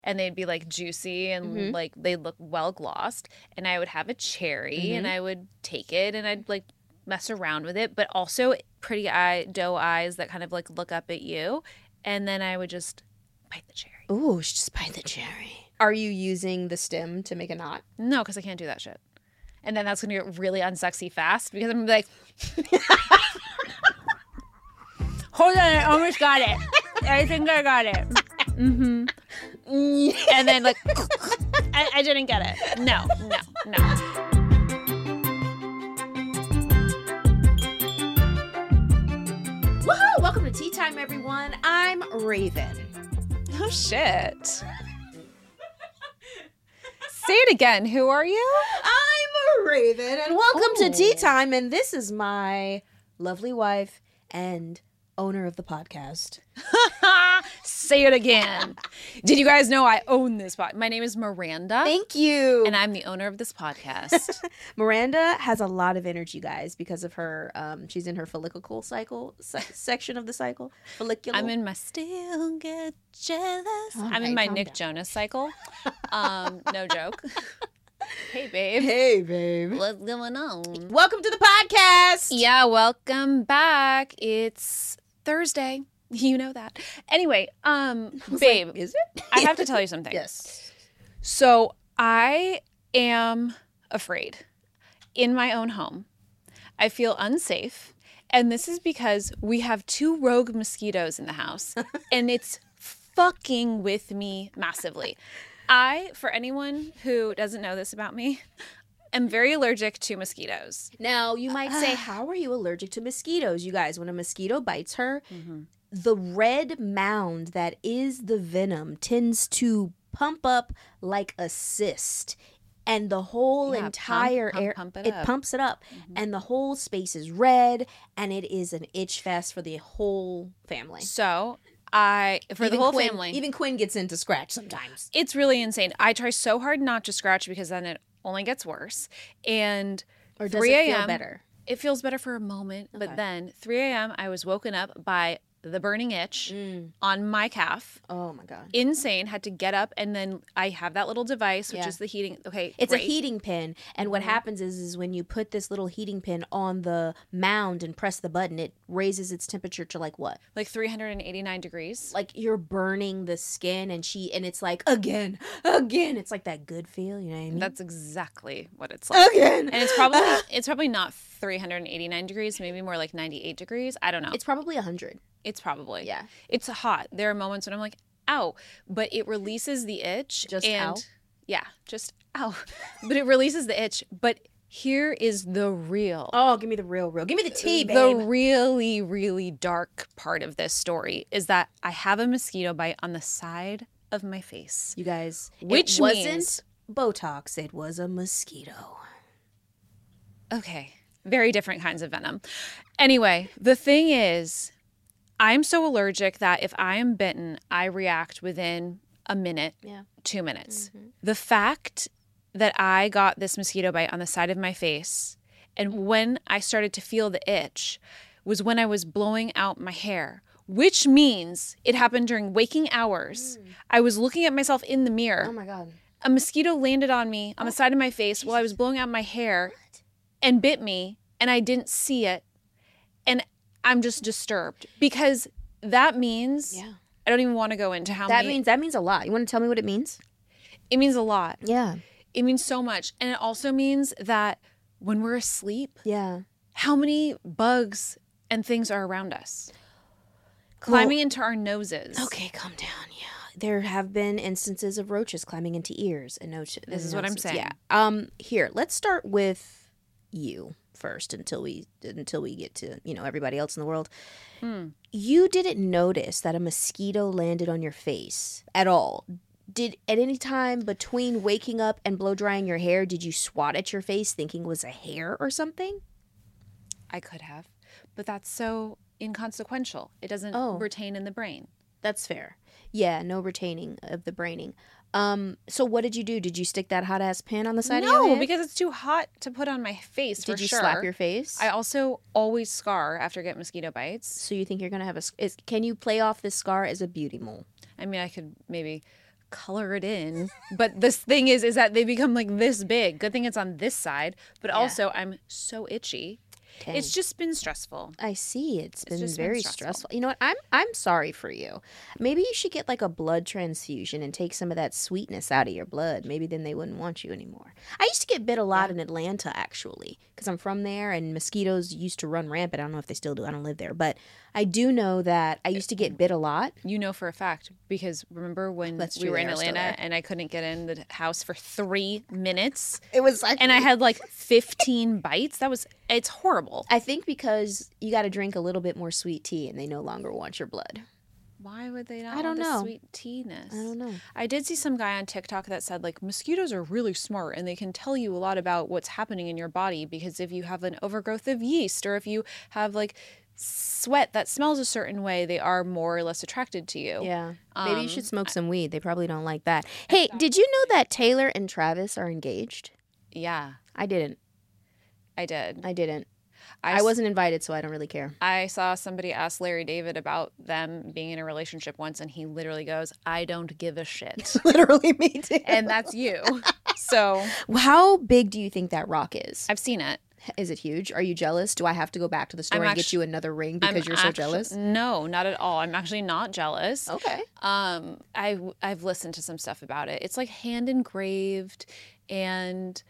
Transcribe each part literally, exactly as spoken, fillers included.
and they'd be like juicy and Mhm. like they look well glossed. And I would have a cherry and Mhm. I would take it and I'd like mess around with it, but also pretty eye doe eyes that kind of like look up at you. And then I would just bite the cherry. Ooh, just bite the cherry. Are you using the stem to make a knot? No, because I can't do that shit. And then that's gonna get really unsexy fast because I'm gonna be like, hold on, I almost got it. I think I got it. Mm-hmm. And then like, I, I didn't get it. No, no, no. Woohoo! Welcome to Tea Time, everyone. I'm Raven. Oh shit. Say it again. Who are you? I'm Raven, and welcome Oh. to Tea Time. And this is my lovely wife and owner of the podcast. Say it again. Did you guys know I own this podcast? My name is Miranda. Thank you. And I'm the owner of this podcast. Miranda has a lot of energy, guys, because of her. Um, she's in her follicle cycle se- section of the cycle. Follicular. I'm in my still get jealous. I'm Okay, in my calm Nick down. Jonas cycle. Um, no joke. Hey, babe. Hey, babe. What's going on? Welcome to the podcast. Yeah, welcome back. It's Thursday. You know that. Anyway, um, I was babe, like, is it? I have to tell you something. Yes. So I am afraid in my own home. I feel unsafe. And this is because we have two rogue mosquitoes in the house. And it's fucking with me massively. I, for anyone who doesn't know this about me, am very allergic to mosquitoes. Now, you might say, how are you allergic to mosquitoes? You guys, when a mosquito bites her, the red mound that is the venom tends to pump up like a cyst. And the whole Yeah, entire pump, pump, air, pump it, it up. pumps it up. And the whole space is red, and it is an itch fest for the whole family. So I, for Even the whole Quinn- family, Even Quinn gets into scratch sometimes. it's really insane. I try so hard not to scratch because then it only gets worse. And Or does three it feel a.m. better? It feels better for a moment, Okay. but then three a.m. I was woken up by the burning itch Mm. on my calf. Oh, my God. Insane. Had to get up, and then I have that little device, which Yeah. is the heating. Okay, It's great. a heating pin, and what Mhm. happens is, is when you put this little heating pin on the mound and press the button, it raises its temperature to like what? like three hundred eighty-nine degrees. Like you're burning the skin, and she and it's like again, again. It's like that good feel, you know what I mean? That's exactly what it's like. again, And it's probably it's probably not three hundred eighty-nine degrees, maybe more like ninety-eight degrees. I don't know. it's probably a hundred. It's probably. Yeah, It's hot. There are moments when I'm like, ow, but it releases the itch. Just and ow? Yeah, just ow. But it releases the itch. But here is the real, Oh, give me the real, real. Give me the tea, the babe. really, really dark part of this story is that I have a mosquito bite on the side of my face. You guys, Which it wasn't means- Botox. It was a mosquito. Okay. Very different kinds of venom. Anyway, the thing is, I'm so allergic that if I am bitten, I react within a minute, Yeah. two minutes. Mm-hmm. The fact that I got this mosquito bite on the side of my face, and when I started to feel the itch, was when I was blowing out my hair, which means it happened during waking hours. I was looking at myself in the mirror. Oh my God. A mosquito landed on me on the side of my face while I was blowing out my hair and bit me, and I didn't see it. And I'm just disturbed because that means Yeah. I don't even want to go into how That many. means that means a lot. You want to tell me what it means? It means a lot. Yeah. It means so much. And it also means that when we're asleep, Yeah. how many bugs and things are around us? Well- Climbing into our noses. Okay, calm down. Yeah, there have been instances of roaches climbing into ears and no. This is what I'm saying. Yeah. Um. Here, let's start with you first until we until we get to you know everybody else in the world. Hmm. You didn't notice that a mosquito landed on your face at all. Did at any time between waking up and blow drying your hair, did you swat at your face thinking it was a hair or something? I could have. But that's so inconsequential. It doesn't Oh. retain in the brain. That's fair. Yeah, no retaining of the braining. Um, so what did you do? Did you stick that hot ass pin on the side of your No, head? because it's too hot to put on my face. Did for you sure. slap your face? I also always scar after I get mosquito bites. so you think you're gonna have a? s- Is, can you play off this scar as a beauty mole? I mean, I could maybe color it in. But this thing is, is that they become like this big. Good thing it's on this side. But Yeah. also, I'm so itchy. Dang. It's just been stressful. I see. It's been just been very stressful. stressful. You know what? I'm I'm sorry for you. Maybe you should get like a blood transfusion and take some of that sweetness out of your blood. Maybe then they wouldn't want you anymore. I used to get bit a lot in Atlanta actually, because I'm from there and mosquitoes used to run rampant. I don't know if they still do. I don't live there, but I do know that I used to get bit a lot. You know for a fact, because remember when That's we true, were they in are still Atlanta there. and I couldn't get in the house for three minutes It was like, and I had like fifteen bites? That was, it's horrible. I think because you got to drink a little bit more sweet tea and they no longer want your blood. Why would they not I don't want know. the sweet tea-ness? I don't know. I did see some guy on TikTok that said like mosquitoes are really smart and they can tell you a lot about what's happening in your body, because if you have an overgrowth of yeast or if you have like sweat that smells a certain way, they are more or less attracted to you. Yeah. Maybe you Um, should smoke some weed. They probably don't like that. Hey, did you know that Taylor and Travis are engaged? Yeah, I didn't. I did. I didn't. I, I s- wasn't invited, so I don't really care. I saw somebody ask Larry David about them being in a relationship once, and he literally goes, "I don't give a shit." Literally me too. And that's you. So How big do you think that rock is? I've seen it. Is it huge? Are you jealous? Do I have to go back to the store I'm and get actu- you another ring because I'm you're so actu- jealous? No, not at all. I'm actually not jealous. Okay. Um, I I've listened to some stuff about it. It's like hand engraved and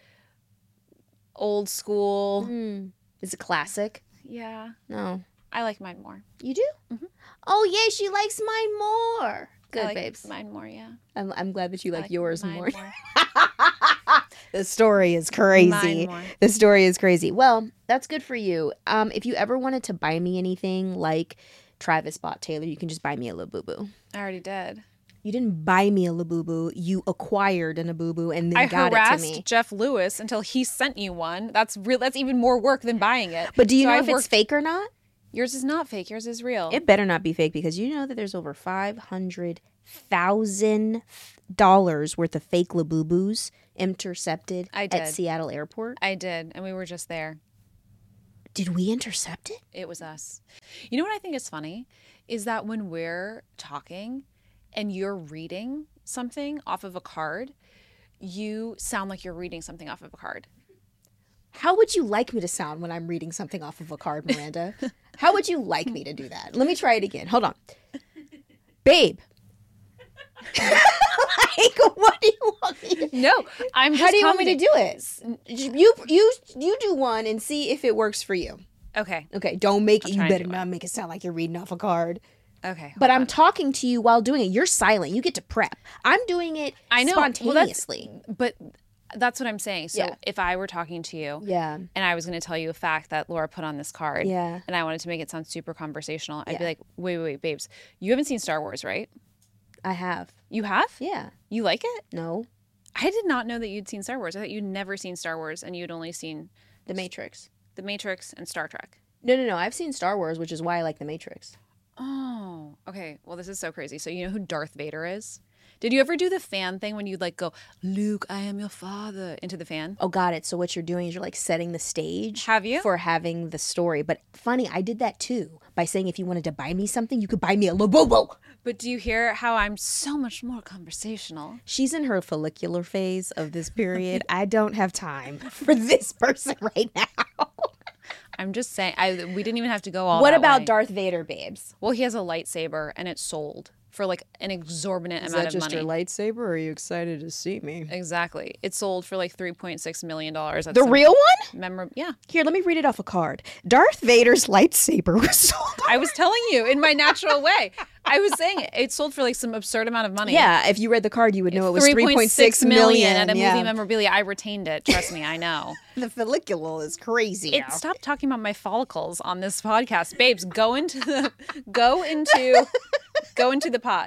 old school. Hmm. Is it classic? Yeah, No. I like mine more. You do? Mhm. Oh, yeah, she likes mine more. Good, I like babes. mine more. Yeah, I'm, I'm glad that you I like, yours mine more. more. The story is Mine crazy. more. The story is crazy. Well, that's good for you. Um, if you ever wanted to buy me anything like Travis bought Taylor, you can just buy me a Labubu. I already did. You didn't buy me a Labubu. You acquired an Labubu and then I got it to harassed me. Jeff Lewis until he sent you one. That's real. That's even more work than buying it. But do you So know I if it's worked- fake or not? Yours is not fake. Yours is real. It better not be fake because you know that there's over five hundred thousand dollars worth of fake Labubus intercepted I at did. Seattle Airport. I did, and we were just there. Did we intercept it? It was us. You know what I think is funny is that when we're talking and you're reading something off of a card, you sound like you're reading something off of a card. How would you like me to sound when I'm reading something off of a card, Miranda? How would you like me to do that? Let me try it again. Hold on. Babe. Like, what do you want me to do? No, I'm just How do you want me to do it? You you you do one and see if it works for you. Okay. Okay, don't make it. I'll You try and better do not make it sound like you're reading off a card. Okay. But hold I'm on. talking to you while doing it. You're silent. You get to prep. I'm doing it I know. Well, that's- spontaneously. But that's what I'm saying. So Yeah. if I were talking to you Yeah. and I was going to tell you a fact that Laura put on this card Yeah. and I wanted to make it sound super conversational, I'd be Yeah. like, wait, wait, wait, babes, you haven't seen Star Wars, right? I have. You have? Yeah. You like it? No. I did not know that you'd seen Star Wars. I thought you'd never seen Star Wars and you'd only seen The Matrix. The Matrix and Star Trek. No, no, no. I've seen Star Wars, which is why I like The Matrix. Oh, okay. Well, this is so crazy. So you know who Darth Vader is? Did you ever do the fan thing when you'd like go, Luke, I am your father, into the fan? Oh, got it. So what you're doing is you're like setting the stage. Have you? For having the story. But funny, I did that too by saying if you wanted to buy me something, you could buy me a Labubu. But do you hear how I'm so much more conversational? She's in her follicular phase of this period. I don't have time for this person right now. I'm just saying, I we didn't even have to go all What that about way. Darth Vader, babes? Well, he has a lightsaber and it's sold for like an exorbitant amount of money. lightsaber? Or are you excited to see me? Exactly. It sold for like three point six million dollars. The real one? Memorable. Yeah. Here, let me read it off a card. Darth Vader's lightsaber was sold. I was telling you in my natural way. I was saying it. It sold for like some absurd amount of money. Yeah, if you read the card, you would know it was three point six million million at a yeah. movie memorabilia. I retained it. Trust me, I know. The follicular is crazy. It, stop talking about my follicles on this podcast, babes. Go into the go into go into the pot.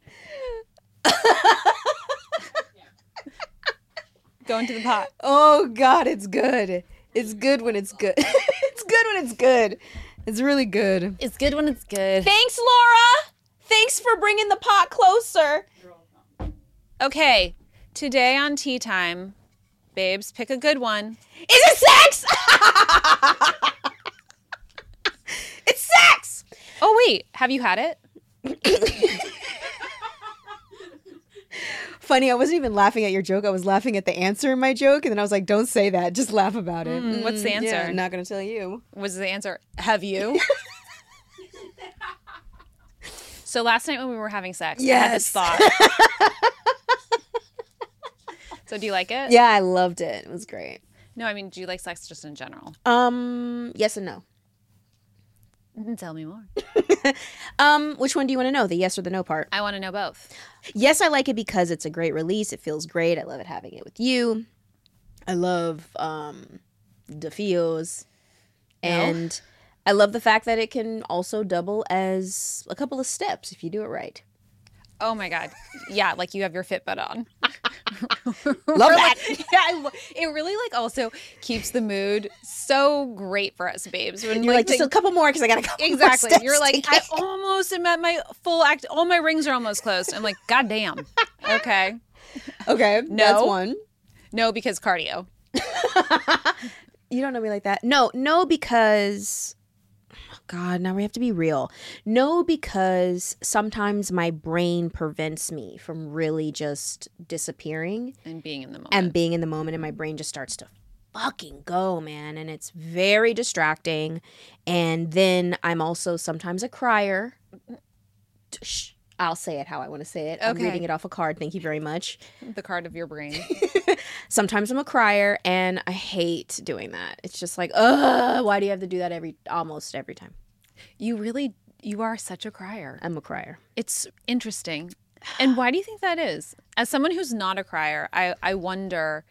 Go into the pot. Oh God, it's good. It's good when it's good. It's good when it's good. It's really good. It's good when it's good. Thanks, Laura. Thanks for bringing the pot closer. Okay, today on Tea Time, babes, pick a good one. Is it sex? It's sex. Oh wait, have you had it? Funny, I wasn't even laughing at your joke. I was laughing at the answer in my joke, and then I was like, "Don't say that. Just laugh about it." Mm, what's the answer? Yeah, I'm not gonna tell you. Was the answer, have you? So last night when we were having sex, I had this Yes. thought. So do you like it? Yeah, I loved it. It was great. No, I mean, do you like sex just in general? Um, yes and no. Tell me more. Um, which one do you want to know? The yes or the no part? I want to know both. Yes, I like it because it's a great release. It feels great. I love it having it with you. I love um the feels. And I love the fact that it can also double as a couple of steps if you do it right. Oh my God. Yeah, like you have your Fitbit on. Love that. Like, yeah, I lo- it really like also keeps the mood so great for us, babes. When You're like, just they- a couple more because I got a couple more exactly. steps You're like, to I get. almost am at my full act. All my rings are almost closed. I'm like, God damn. Okay. Okay, No. that's one. No, because cardio. You don't know me like that. No, no, because God, now we have to be real. No, because sometimes my brain prevents me from really just disappearing And being in the moment. and being in the moment, and my brain just starts to fucking go, man. And it's very distracting. And then I'm also sometimes a crier. Shh, I'll say it how I want to say it. I'm Okay. reading it off a card. Thank you very much. the card of your brain. Sometimes I'm a crier, and I hate doing that. It's just like, ugh, why do you have to do that every almost every time? You really, you are such a crier. I'm a crier. It's interesting. And why do you think that is? As someone who's not a crier, I, I wonder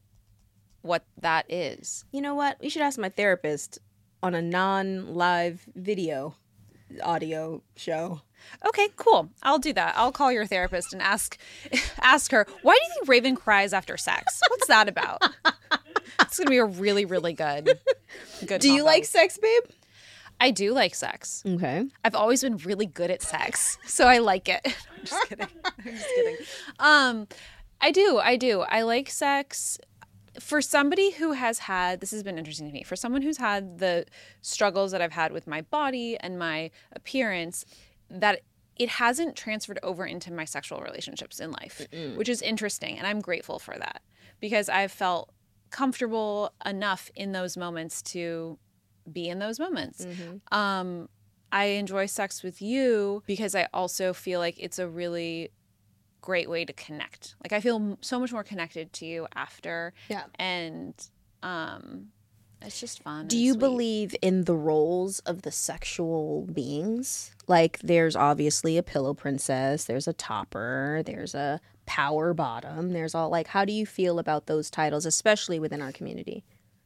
what that is. You know what? We should ask my therapist on a non-live video audio show. Okay, cool. I'll do that. I'll call your therapist and ask ask her, why do you think Raven cries after sex? What's that about? It's going to be a really, really good, good Do you combo. like sex, babe? I do like sex. Okay. I've always been really good at sex, so I like it. I'm just kidding. I'm just kidding. Um, I do. I do. I like sex. For somebody who has had, this has been interesting to me, for someone who's had the struggles that I've had with my body and my appearance, that it hasn't transferred over into my sexual relationships in life, Mm-mm. which is interesting. And I'm grateful for that because I've felt comfortable enough in those moments to be in those moments. Mm-hmm. Um, I enjoy sex with you because I also feel like it's a really great way to connect. Like I feel so much more connected to you after. Yeah. And um, it's just fun. Do and you sweet. believe in the roles of the sexual beings? Like there's obviously a pillow princess, there's a topper, there's a power bottom, there's all like, how do you feel about those titles, especially within our community?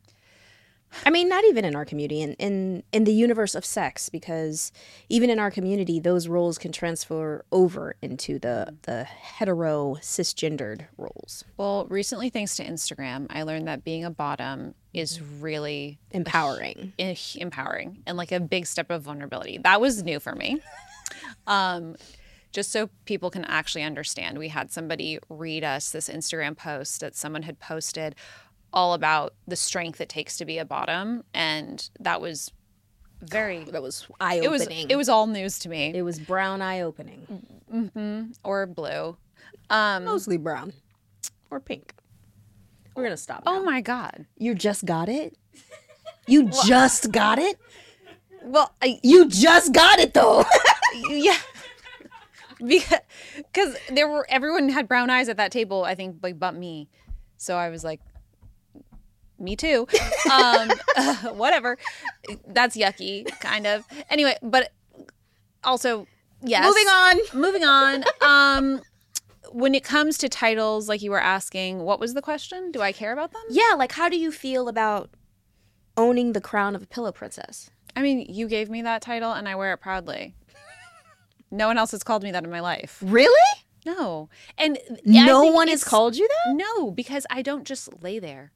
I mean, not even in our community, in, in in the universe of sex, because even in our community, those roles can transfer over into the the hetero cisgendered roles. Well, recently, thanks to Instagram, I learned that being a bottom is really Empowering. i- empowering and like a big step of vulnerability. That was new for me. Um, just so people can actually understand, we had somebody read us this Instagram post that someone had posted all about the strength it takes to be a bottom, and that was very That was eye it was opening. it was all news to me. It was brown eye opening. Mm-hmm. Or blue. Um, Mostly brown or pink. We're gonna stop. oh now. my God. You just got it. You just got it. Well, I, You just got it though. yeah. Because cause there were everyone had brown eyes at that table, I think, like but me. So I was like, me too. Um, uh, whatever. That's yucky, kind of. Anyway, but also, yes. Moving on. Moving on. Um, when it comes to titles, like you were asking, what was the question? Do I care about them? Yeah, like how do you feel about owning the crown of a pillow princess? I mean, you gave me that title and I wear it proudly. No one else has called me that in my life. Really? No. And I No think one has it's- called you that? No, because I don't just lay there.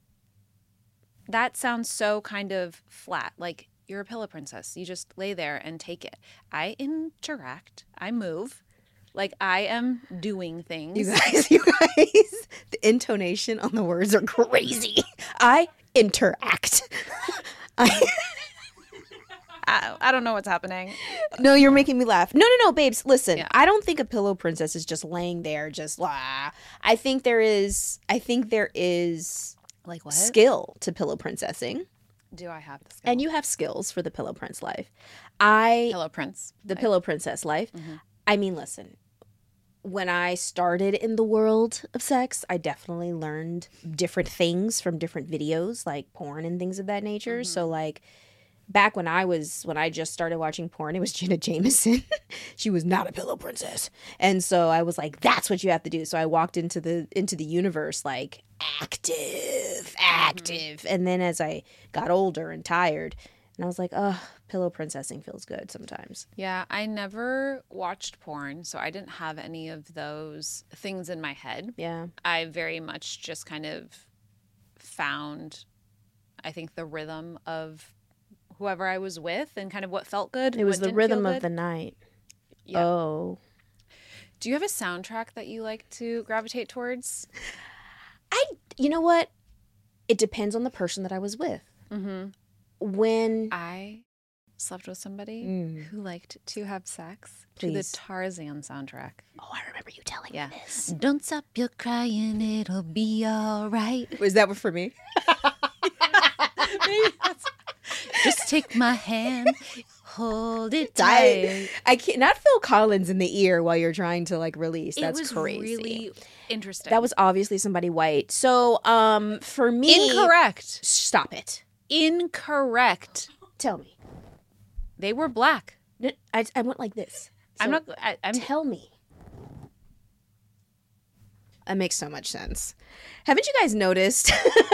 That sounds so kind of flat. Like you're a pillow princess. You just lay there and take it. I interact. I move. Like I am doing things. You guys, you guys, the intonation on the words are crazy. I interact. I I, I don't know what's happening. No, you're making me laugh. No, no, no, babes. Listen, Yeah. I don't think a pillow princess is just laying there, just la. I think there is. I think there is Like what? skill to pillow princessing, Do I have the skill? and you have skills for the pillow prince life. I Pillow Prince. the Like, pillow princess life. Mhm. I mean, listen. When I started in the world of sex, I definitely learned different things from different videos, like porn and things of that nature. So, like, back when I was when I just started watching porn, it was Jenna Jameson. She was not a pillow princess, and so I was like, "That's what you have to do." So I walked into the into the universe like active, active, and then as I got older and tired, and I was like, "Oh, pillow princessing feels good sometimes." Yeah, I never watched porn, so I didn't have any of those things in my head. Yeah, I very much just kind of found, I think, the rhythm of whoever I was with and kind of what felt good. it was what the didn't rhythm feel of good. the night. Yeah. Oh, Do you have a soundtrack that you like to gravitate towards? I. You know what? It depends on the person that I was with. Mm-hmm. When I slept with somebody Mm. who liked to have sex to the Please. Tarzan soundtrack. oh, I remember you telling Yeah. me this. Don't stop your crying, it'll be all right. Was that for me? Just take my hand, hold it Tight. tight. I can't not Phil Collins in the ear while you're trying to like release. That's it was crazy. really interesting. That was obviously somebody white. So, um, for me, incorrect. Stop it. Incorrect. Tell me. They were black. N- I, I went like this. I'm So, not. I, I'm. Tell me. That makes so much sense. Haven't you guys noticed?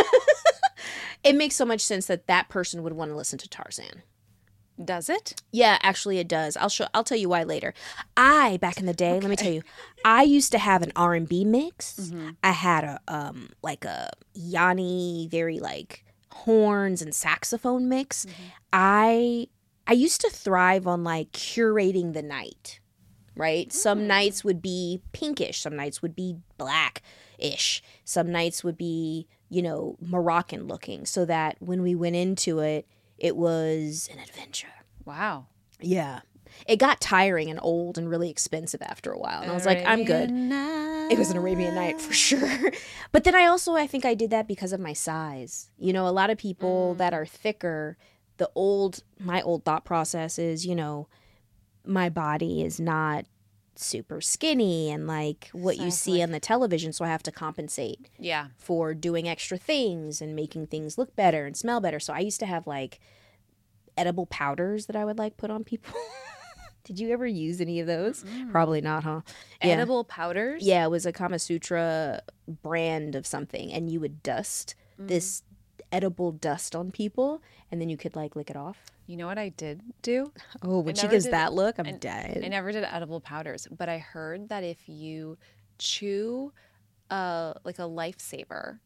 It makes so much sense that that person would want to listen to Tarzan. Does it? Yeah, actually it does. I'll show I'll tell you why later. I back in the day, let me tell you, I used to have an R and B mix. Mm-hmm. I had a um like a Yanni very like horns and saxophone mix. Mm-hmm. I I used to thrive on like curating the night. Right? Some nights would be pinkish, some nights would be black-ish. Some nights would be, you know, Moroccan looking so that when we went into it, it was an adventure. Wow. Yeah. It got tiring and old and really expensive after a while. And I was like, I'm good. It was an Arabian Night for sure. But then I also, I think I did that because of my size. You know, a lot of people Mm. that are thicker, the old, my old thought process is, you know, my body is not super skinny and like what you see Exactly. on the television. So I have to compensate Yeah. for doing extra things and making things look better and smell better. So I used to have like edible powders that I would like put on people. Did you ever use any of those? Probably not, huh? Yeah. Edible powders. Yeah, it was a Kama Sutra brand of something, and you would dust this edible dust on people, and then you could like lick it off. You know what I did do? Oh, when she never gives did- that look, I'm I- dead. I never did edible powders, but I heard that if you chew uh like a lifesaver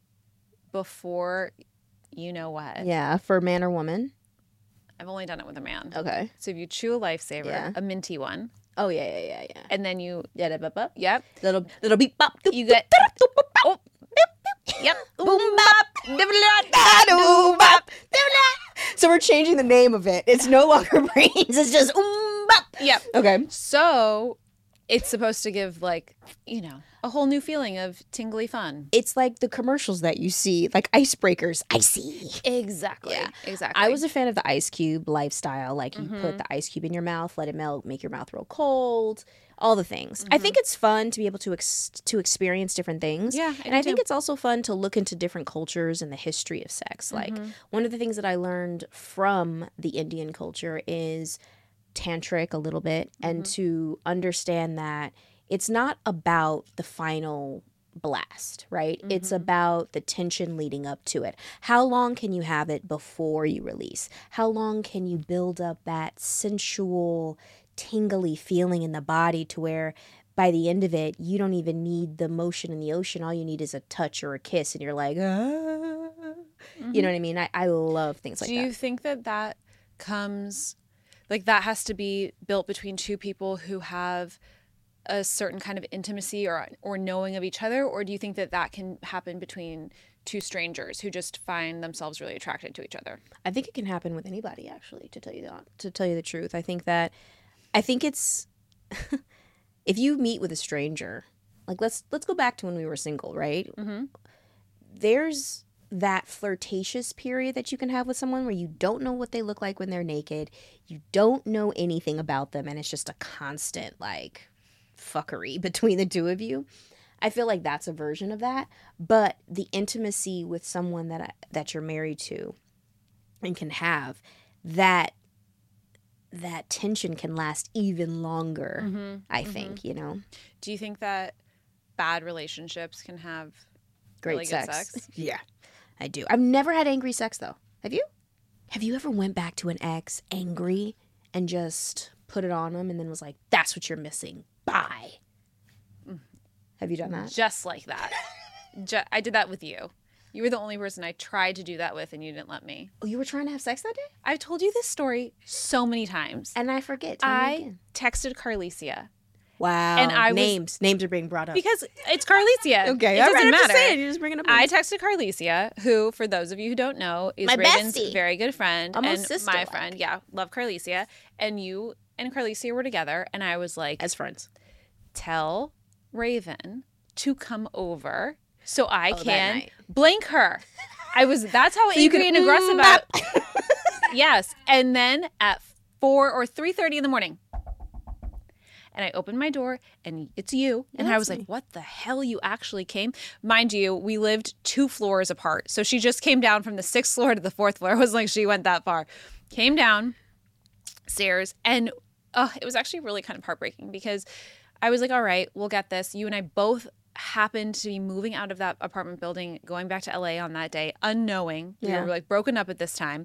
before you know what. Yeah, for man or woman. I've only done it with a man. Okay. So if you chew a lifesaver, Yeah. a minty one, Oh yeah, yeah, yeah, yeah. and then you Yeah, da, bop, bop. yep, Little little beep bop. doop, you doop, get da, doop, bop, bop. oh yep. Boom bop. da, doo, bop, da, da. So we're changing the name of it. It's no longer brains. It's just um bop. Yep. Okay. So it's supposed to give like, you know, a whole new feeling of tingly fun. It's like the commercials that you see, like icebreakers. Icy. Exactly. Yeah. Exactly. I was a fan of the ice cube lifestyle. Like you Mm-hmm. put the ice cube in your mouth, let it melt, make your mouth real cold, all the things. I Mm-hmm. think it's fun to be able to ex- to experience different things. Yeah, I and I do think too. it's also fun to look into different cultures and the history of sex. Like Mm-hmm. one of the things that I learned from the Indian culture is tantric a little bit, and Mm-hmm. to understand that it's not about the final blast, right? It's Mm-hmm. about the tension leading up to it. How long can you have it before you release? How long can you build up that sensual, tingly feeling in the body to where by the end of it, you don't even need the motion in the ocean. All you need is a touch or a kiss, and you're like, ah. You know what I mean? I, I love things like Do that. you think that that comes, like that has to be built between two people who have a certain kind of intimacy or or knowing of each other, or do you think that that can happen between two strangers who just find themselves really attracted to each other? I think it can happen with anybody, actually, to tell you the, to tell you the truth. I think that I think it's if you meet with a stranger, like let's let's go back to when we were single, right? Mm-hmm. There's that flirtatious period that you can have with someone where you don't know what they look like when they're naked. You don't know anything about them, and it's just a constant like fuckery between the two of you. I feel like that's a version of that, but the intimacy with someone that that you're married to and can have, that that tension can last even longer. Mm-hmm. I mm-hmm. think, you know. Do you think that bad relationships can have Great really sex. good sex? Yeah, I do. I've never had angry sex though. Have you? Have you ever went back to an ex angry and just put it on them and then was like, "That's what you're missing. Bye." Have you done that? Just like that. Ju- I did that with you. You were the only person I tried to do that with, and you didn't let me. Oh, you were trying to have sex that day? I've told you this story so many times. And I forget. Tell me I again. texted Carlicia. Wow. And I was- names. Names are being brought up. Because it's Carlicia. Okay, it all doesn't right, I'm matter. just saying, you're just bringing up I names. texted Carlicia, who, for those of you who don't know, is My Reagan's bestie. very good friend. Almost and sister-like. my friend. Yeah, love Carlicia. And you and Carlicia were together, and I was like, As friends. tell Raven to come over so I Oh, that can night. blank her. I was, that's how So you angry could- and aggressive mm, about Yes. And then at four or three thirty in the morning, and I opened my door, and it's you. And Yeah, I it's was me. like, what the hell? You actually came? Mind you, we lived two floors apart. So she just came down from the sixth floor to the fourth floor. It was like she went that far. Came down stairs, and oh, it was actually really kind of heartbreaking because I was like, all right, we'll get this. You and I both happened to be moving out of that apartment building, going back to L A on that day, unknowing. Yeah. We were like broken up at this time.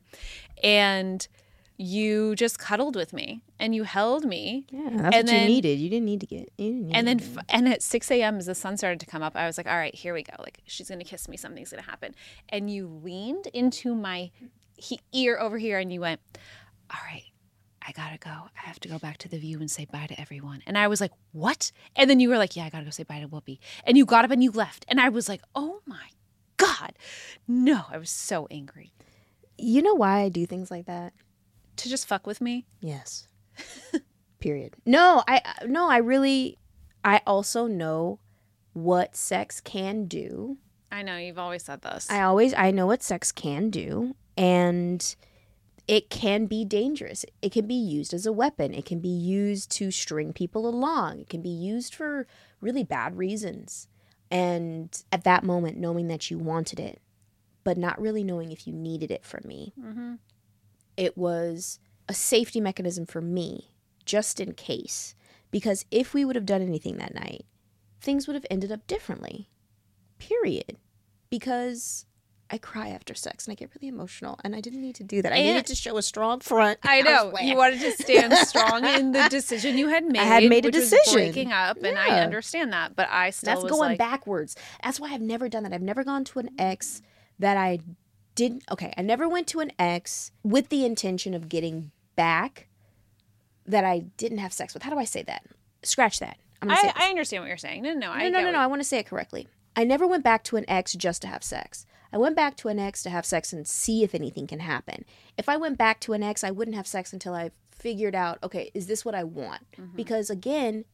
And you just cuddled with me and you held me. Yeah, that's And what then- you needed. You didn't need to get. You didn't need And then, to- f- and at six a.m. as the sun started to come up, I was like, all right, here we go. Like, she's going to kiss me. Something's going to happen. And you leaned into my he- ear over here and you went, all right, I got to go. I have to go back to the view and say bye to everyone. And I was like, what? And then you were like, yeah, I got to go say bye to Whoopi. And you got up and you left. And I was like, oh my God. No, I was so angry. You know why I do things like that? To just fuck with me. Yes. Period. No, I no, I really I also know what sex can do. I know, you've always said this. I always I know what sex can do, and it can be dangerous. It can be used as a weapon. It can be used to string people along. It can be used for really bad reasons. And at that moment, knowing that you wanted it, but not really knowing if you needed it from me, mm-hmm. it was a safety mechanism for me, just in case. Because if we would have done anything that night, things would have ended up differently. Period. Because I cry after sex and I get really emotional, and I didn't need to do that. I And- needed to show a strong front. I was know. like- You wanted to stand strong in the decision you had made. had made a which was decision. breaking up, and I Yeah. understand that. But I still That's was going like, backwards. That's why I've never done that. I've never gone to an ex that I didn't. Okay, I never went to an ex with the intention of getting back that I didn't have sex with. How do I say that? Scratch that. I'm gonna say I, it this I understand what you're saying. No, no, no. I No, no, get no, what no. I want to say it correctly. I never went back to an ex just to have sex. I went back to an ex to have sex and see if anything can happen. If I went back to an ex, I wouldn't have sex until I figured out, okay, is this what I want? Mm-hmm. Because again,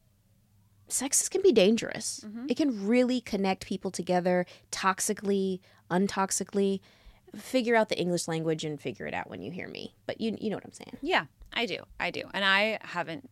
sex can be dangerous. Mm-hmm. It can really connect people together toxically, untoxically. Figure out the English language and figure it out when you hear me. But you you know what I'm saying. Yeah, I do. I do. And I haven't,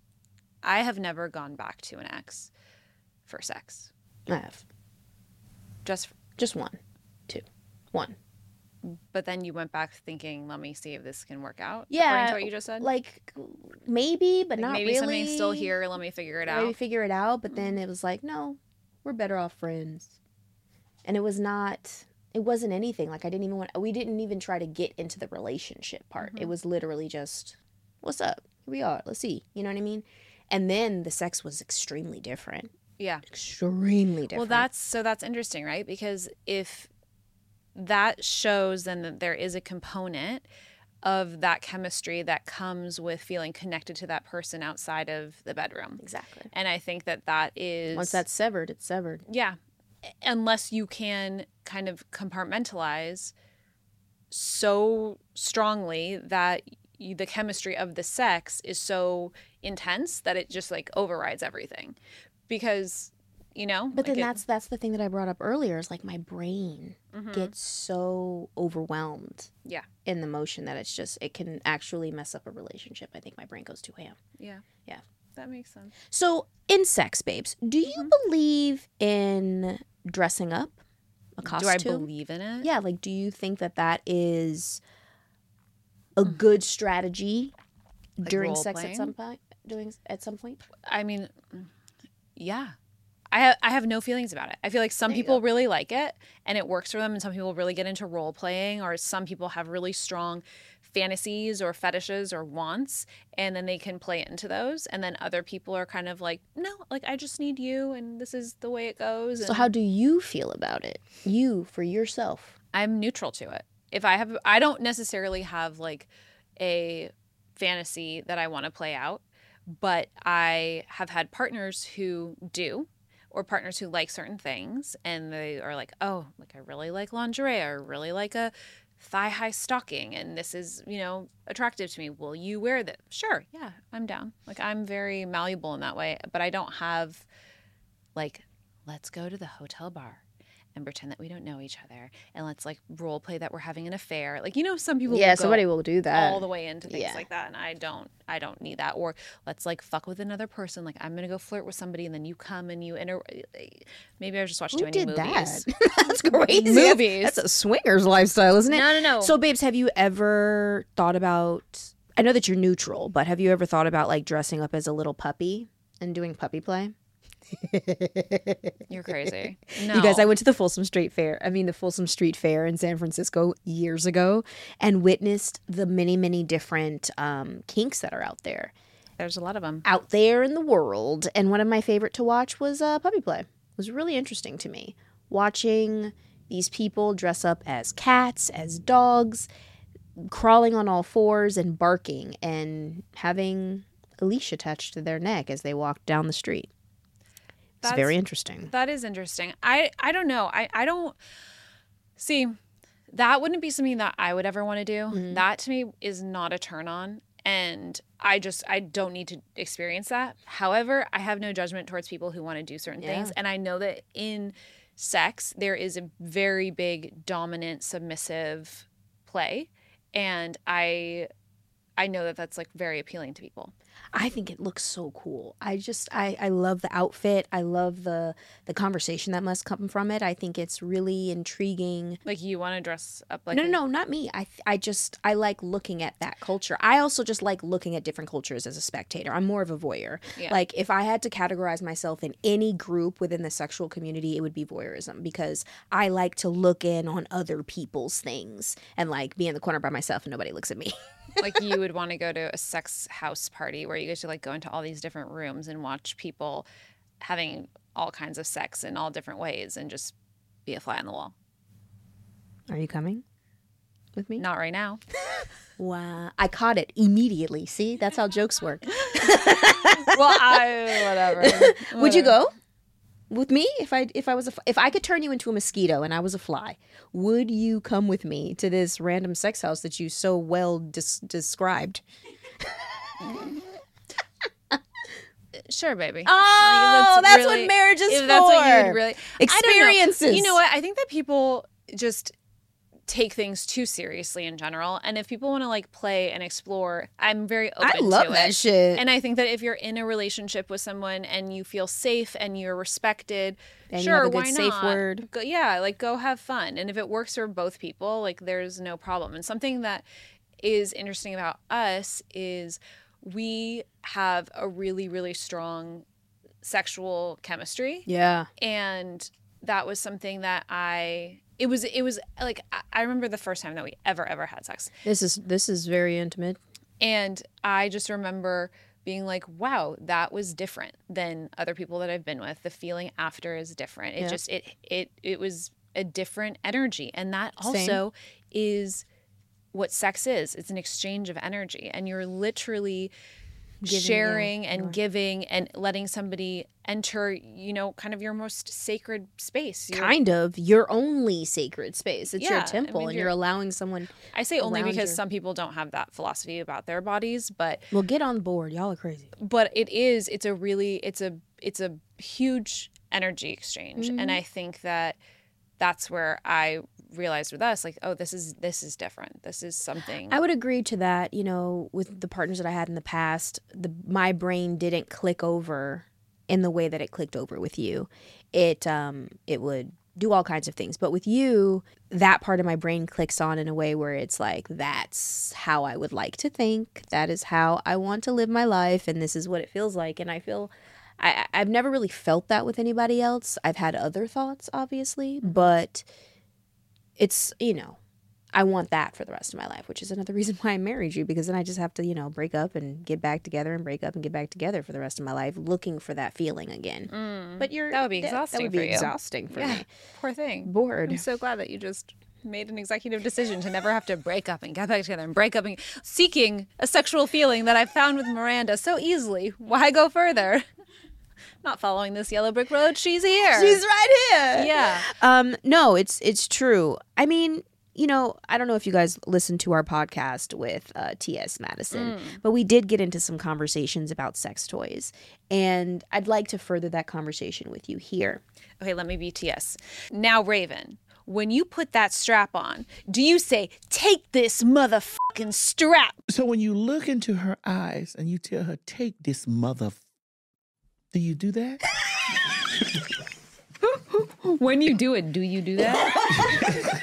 I have never gone back to an ex for sex. I have. Just, Just one. Two. One. but then you went back thinking, let me see if this can work out. Yeah, According to what you just said. Like maybe, but Like, not maybe really. something's still here. Let me figure it Maybe out. figure it out. But then it was like, no, we're better off friends. And it was not, it wasn't anything. Like I didn't even want, we didn't even try to get into the relationship part. Mm-hmm. It was literally just, what's up? Here we are. Let's see. You know what I mean? And then the sex was extremely different. Yeah. Extremely different. Well, that's so that's interesting, right? Because if that shows then that there is a component of that chemistry that comes with feeling connected to that person outside of the bedroom. Exactly. And I think that that is... Once that's severed, it's severed. Yeah. Unless you can kind of compartmentalize so strongly that you, the chemistry of the sex is so intense that it just like overrides everything. Because, you know... But like then it, that's that's the thing that I brought up earlier is like my brain mm-hmm. gets so overwhelmed Yeah. in the motion that it's just, it can actually mess up a relationship. I think my brain goes too ham. Yeah. Yeah. That makes sense. So in sex, babes, do you Mhm. believe in dressing up? A costume? Do I believe in it? Yeah, like do you think that that is a good strategy Like during role sex playing? at some point? Doing at some point? I mean, yeah. I have, I have no feelings about it. I feel like some There you people go. really like it and it works for them, and some people really get into role playing, or some people have really strong fantasies or fetishes or wants, and then they can play into those. And then other people are kind of like, no, like I just need you and this is the way it goes. So and how do you feel about it? You, for yourself. I'm neutral to it. If I have, I don't necessarily have like a fantasy that I want to play out, but I have had partners who do, or partners who like certain things, and they are like, oh, like I really like lingerie, or really like a thigh-high stocking, and this is, you know, attractive to me. Will you wear that? Sure, yeah, I'm down. Like I'm very malleable in that way, but I don't have like, let's go to the hotel bar and pretend that we don't know each other, and let's like role play that we're having an affair. Like, you know, some people Yeah, will go somebody will do that. all the way into things Yeah. like that, and I don't I don't need that. Or let's like fuck with another person. Like I'm gonna go flirt with somebody, and then you come and you inter. Maybe I just watched Who too many did movies. that? That's crazy. Movies. That's, that's a swinger's lifestyle, isn't it? No, no, no. So, babes, have you ever thought about, I know that you're neutral, but have you ever thought about like dressing up as a little puppy and doing puppy play? You're crazy. No. You guys, I went to the Folsom Street Fair. I mean, the Folsom Street Fair in San Francisco years ago and witnessed the many, many different um, kinks that are out there. There's a lot of them. Out there in the world. And one of my favorite to watch was uh, puppy play. It was really interesting to me. Watching these people dress up as cats, as dogs, crawling on all fours and barking and having a leash attached to their neck as they walk down the street. It's That's- very interesting. That is interesting. I I don't know. I I don't see. That wouldn't be something that I would ever want to do. Mm-hmm. That to me is not a turn on. And I just, I don't need to experience that. However, I have no judgment towards people who want to do certain Yeah. things. And I know that in sex, there is a very big dominant, submissive play. And I, I know that that's like very appealing to people. I think it looks so cool. I just I, I love the outfit. I love the the conversation that must come from it. I think it's really intriguing. Like you want to dress up like no, a- no, no, not me. I th- I just I like looking at that culture. I also just like looking at different cultures as a spectator. I'm more of a voyeur. Yeah. Like if I had to categorize myself in any group within the sexual community, it would be voyeurism because I like to look in on other people's things and like be in the corner by myself and nobody looks at me. like you would want to go to a sex house party where you get to like go into all these different rooms and watch people having all kinds of sex in all different ways and just be a fly on the wall. Are you coming with me? Not right now. Wow. I caught it immediately. See? That's how jokes work. Well, I whatever. Would you go with me if I if I was a if I could turn you into a mosquito and I was a fly? Would you come with me to this random sex house that you so well des- described? Sure, baby. Oh, Like, that's really- what marriage is if for. that's what you would really I don't know. Experiences. You know what? I think that people just take things too seriously in general, and if people want to like play and explore, I'm very open I love to that it. shit. And I think that if you're in a relationship with someone and you feel safe and you're respected, And you sure, have a good why safe not? word. Go, yeah, like go have fun. And if it works for both people, like there's no problem. And something that is interesting about us is we have a really, really strong sexual chemistry. Yeah. And that was something that I it was it was like I- I remember the first time that we ever ever had sex. This is this is very intimate. And I just remember being like, wow, that was different than other people that I've been with. The feeling after is different. It Yeah. just it it it was a different energy. And that Same. also is what sex is. It's an exchange of energy, and you're literally Giving, sharing yeah, and you're- giving and letting somebody enter, you know, kind of your most sacred space. Your- Kind of your only sacred space. It's Yeah, your I temple, mean, and you're you're- allowing someone. I say only around because your- some people don't have that philosophy about their bodies, but Well, get on board. Y'all are crazy. but it is it's a really it's a it's a huge energy exchange, Mm-hmm. and I think that that's where I realized with us, like, oh, this is this is different. This is something. I would agree to that. You know, with the partners that I had in the past, the my brain didn't click over in the way that it clicked over with you. It um it would do all kinds of things, but with you, that part of my brain clicks on in a way where it's like, that's how I would like to think. That is how I want to live my life, and this is what it feels like. And I feel I I've never really felt that with anybody else. I've had other thoughts, obviously, but it's, you know, I want that for the rest of my life, which is another reason why I married you, because then I just have to, you know, break up and get back together and break up and get back together for the rest of my life, looking for that feeling again. Mm. But you're That would be That exhausting would be for you. exhausting for yeah, me. poor thing. Bored. I'm so glad that you just made an executive decision to never have to break up and get back together and break up and seeking a sexual feeling that I found with Miranda so easily. Why go further? Not following this yellow brick road. She's here. She's right here. yeah. Um, no, it's it's true. I mean, you know, I don't know if you guys listened to our podcast with uh, T S Madison, but we did get into some conversations about sex toys, and I'd like to further that conversation with you here. Okay, let me be T S. Now, Raven, when you put that strap on, do you say, "Take this motherfucking strap"? So when you look into her eyes and you tell her, take this mother, f-" do you do that? When you do it, do you do that?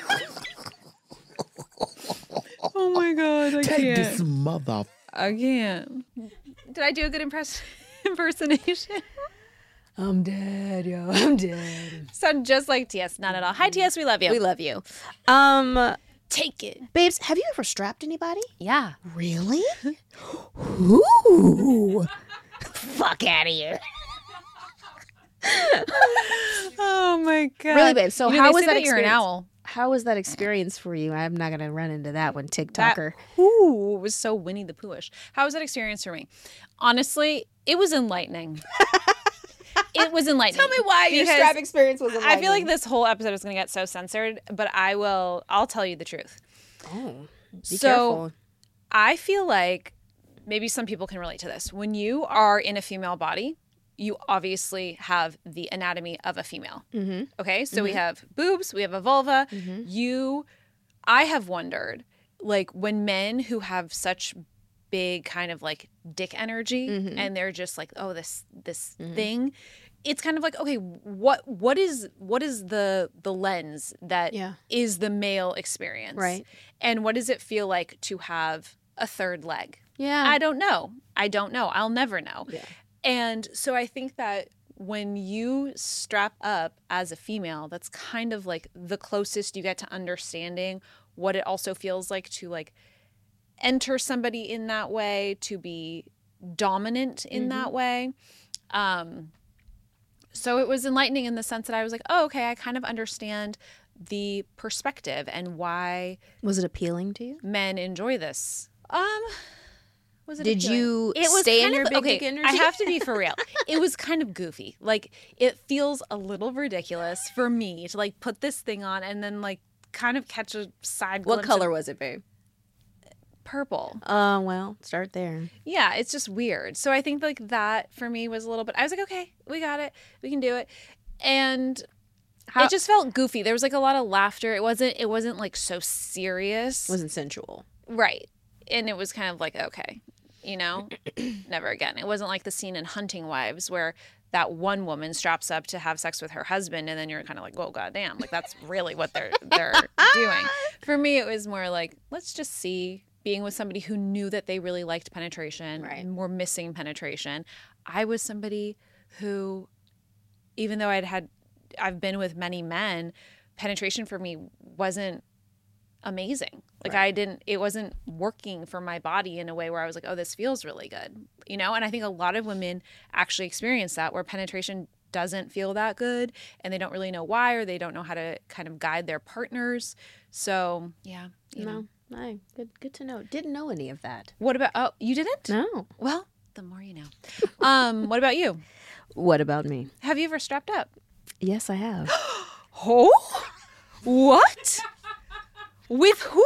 Oh my god, I Take this mother. f-" I can't. Did I do a good impress- impersonation? I'm dead, yo. I'm dead. Sound just like T S. Not at all. Hi, T S. We love you. We love you. Um, Take it. babes, have you ever strapped anybody? Yeah. Really? Ooh. Fuck out of here. Oh my god. Really, babe? So You know, how they was say that You're an experience? owl. How was that experience for you? I'm not going to run into that one, That TikToker. ooh, it was so Winnie the Poohish. How was that experience for me? Honestly, it was enlightening. It was enlightening. Tell me why your because strap experience was I feel like this whole episode is going to get so censored, but I will. I'll tell you the truth. Oh, be so careful. I feel like maybe some people can relate to this. When you are in a female body, you obviously have the anatomy of a female. Mm-hmm. Okay, so we have boobs, we have a vulva. Mm-hmm. You, I have wondered, like when men who have such big kind of like dick energy, Mhm. and they're just like, oh, this this Mhm. thing. It's kind of like, okay, what what is what is the the lens that Yeah. is the male experience, Right. And what does it feel like to have a third leg? Yeah. I don't know. I don't know. I'll never know. Yeah. And so I think that when you strap up as a female, that's kind of like the closest you get to understanding what it also feels like to like enter somebody in that way, to be dominant in Mhm. that way. Um, so it was enlightening in the sense that I was like, oh, okay, I kind of understand the perspective and why Was it appealing to you? men enjoy this. Um, was it? Did appealing? you It was stay in kind your of- big okay, dick energy? I have to be for real. It was kind of goofy. Like it feels a little ridiculous for me to like put this thing on and then like kind of catch a side. What glimpse color of was it, babe? purple. Uh, well, start there. Yeah, it's just weird. So I think like that for me was a little bit. I was like, okay, we got it, we can do it, and How- it just felt goofy. There was like a lot of laughter. It wasn't. It wasn't like so serious. Wasn't sensual. Right. And it was kind of like, okay, you know, never again. It wasn't like the scene in Hunting Wives where that one woman straps up to have sex with her husband and then you're kind of like, whoa, goddamn. Like that's really what they're they're doing. For me, it was more like, let's just see, being with somebody who knew that they really liked penetration Right. and were missing penetration. I was somebody who, even though I'd had, I've been with many men, penetration for me wasn't amazing. Like Right. I didn't, it wasn't working for my body in a way where I was like, oh, this feels really good, you know? And I think a lot of women actually experience that, where penetration doesn't feel that good and they don't really know why, or they don't know how to kind of guide their partners. So yeah, you No. know, Aye, good, good to know. Didn't know any of that. What about, oh, you didn't? No. Well, the more you know. Um, what about you? What about me? Have you ever strapped up? Yes, I have. Oh? What? With who?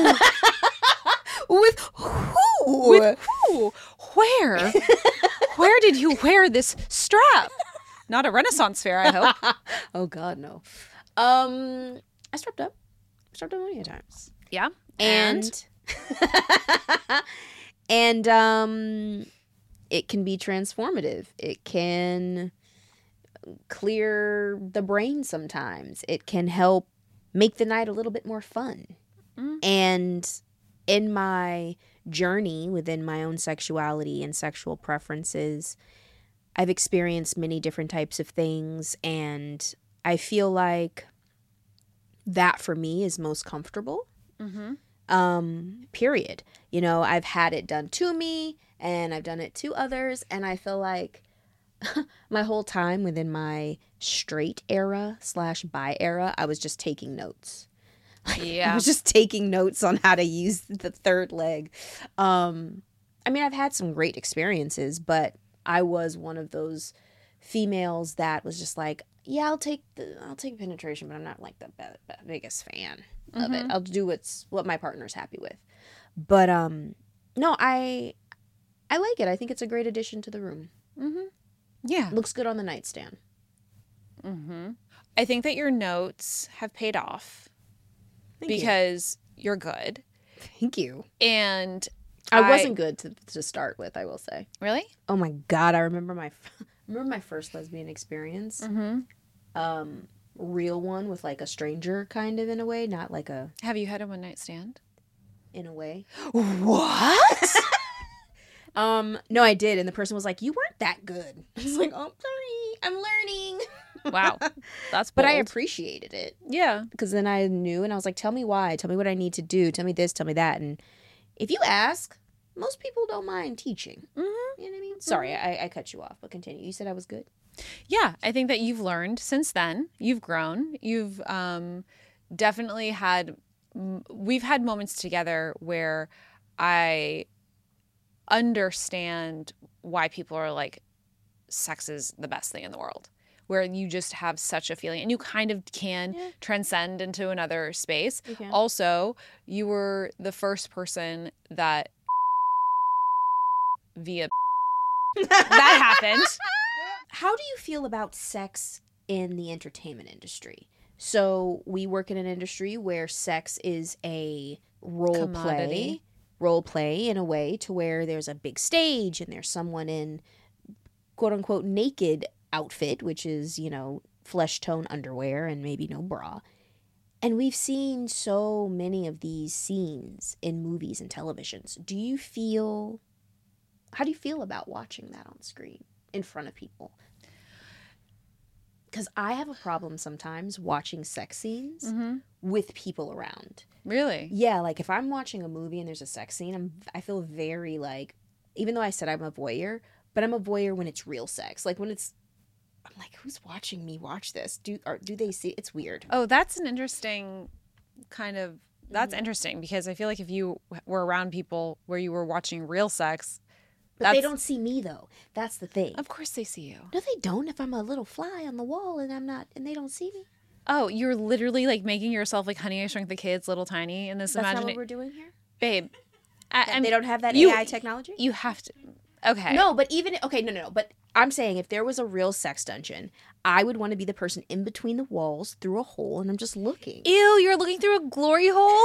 With who? With who? Where? Where did you wear this strap? Not a Renaissance fair, I hope. Oh God, no. Um, I strapped up. Strapped up many times. Yeah. And and um, it can be transformative. It can clear the brain sometimes. It can help make the night a little bit more fun. Mm. And in my journey within my own sexuality and sexual preferences, I've experienced many different types of things, and I feel like that for me is most comfortable. Mm-hmm. Um, period. You know, I've had it done to me and I've done it to others, and I feel like my whole time within my straight era slash bi era, I was just taking notes. Like, Yeah. I was just taking notes on how to use the third leg. Um, I mean, I've had some great experiences, but I was one of those females that was just like, yeah, I'll take the, I'll take penetration, but I'm not like the be- be- biggest fan of it. Mhm. I'll do what's what my partner's happy with. But um, no, I I like it. I think it's a great addition to the room. Mm-hmm. Yeah. Looks good on the nightstand. Mm-hmm. I think that your notes have paid off Thank because you're good. you. Thank you. And I wasn't good to to start with, I will say. Really? Oh my God, I remember my remember my first lesbian experience. Mm-hmm. Um, real one with like a stranger, kind of in a way, not like a Have you had a one night stand? in a way. What? Um, no, I did, and the person was like, "You weren't that good." I was like, "Oh, sorry, I'm learning." Wow. That's But I bold. appreciated it Yeah. because then I knew, and I was like, "Tell me why. Tell me what I need to do. Tell me this. Tell me that." And if you ask, most people don't mind teaching. Mm-hmm. You know what I mean? Sorry, I, I cut you off, but continue. You said I was good. Yeah, I think that you've learned since then. You've grown. You've um, definitely had. m- We've had moments together where I understand why people are like, sex is the best thing in the world. Where you just have such a feeling, and you kind of can Yeah. transcend into another space. You can. Also, you were the first person that via that happened. How do you feel about sex in the entertainment industry? So we work in an industry where sex is a role play, Commodity. role play in a way to where there's a big stage and there's someone in quote unquote naked outfit, which is, you know, flesh tone underwear and maybe no bra. And we've seen so many of these scenes in movies and televisions. Do you feel, how do you feel about watching that on screen in front of people? Because I have a problem sometimes watching sex scenes Mm-hmm. with people around. Really? Yeah, like if I'm watching a movie and there's a sex scene, I'm I feel very like, even though I said I'm a voyeur, but I'm a voyeur when it's real sex. Like when it's, I'm like, who's watching me watch this? Do or do they see? It's weird. Oh, that's an interesting kind of. That's Mhm. interesting because I feel like if you were around people where you were watching real sex, But they that's- don't see me though. That's the thing. of course they see you. No, they don't. If I'm a little fly on the wall and I'm not, and they don't see me. Oh, you're literally like making yourself like Honey I Shrunk the Kids, little tiny in this That's not what imagination, we're doing here. babe. I, That I'm, they don't have that you- A I technology. You have to. Okay. No, but even okay, no, no, no. But I'm saying if there was a real sex dungeon, I would want to be the person in between the walls through a hole, and I'm just looking. Ew, you're looking through a glory hole.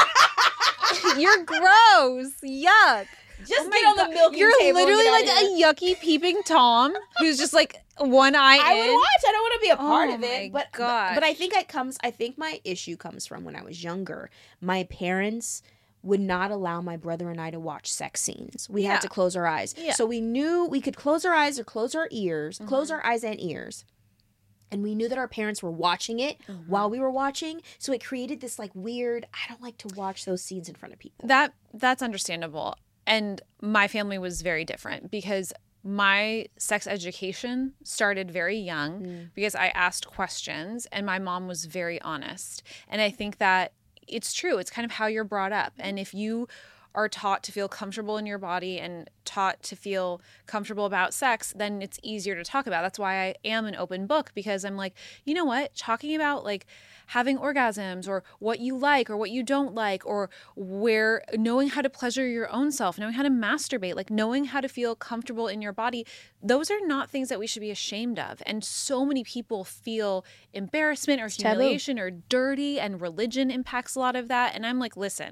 You're gross. Yuck. Just Oh my God. You're literally like a yucky peeping Tom who's just like one eye I in. would watch. I don't want to be a part Oh of my it. But, gosh. but but I think it comes. I think my issue comes from when I was younger. My parents would not allow my brother and I to watch sex scenes. We Yeah. had to close our eyes. Yeah. So we knew we could close our eyes or close our ears, close Mhm. our eyes and ears. And we knew that our parents were watching it Mhm. while we were watching. So it created this like weird, I don't like to watch those scenes in front of people. That that's understandable. And my family was very different because my sex education started very young Mm. because I asked questions and my mom was very honest. And I think that it's true. It's kind of how you're brought up. And if you are taught to feel comfortable in your body and taught to feel comfortable about sex, then it's easier to talk about. That's why I am an open book, because I'm like, you know what? Talking about like having orgasms or what you like or what you don't like, or where knowing how to pleasure your own self, knowing how to masturbate, like knowing how to feel comfortable in your body, those are not things that we should be ashamed of. And so many people feel embarrassment or It's taboo. humiliation or dirty, and religion impacts a lot of that. And I'm like, listen,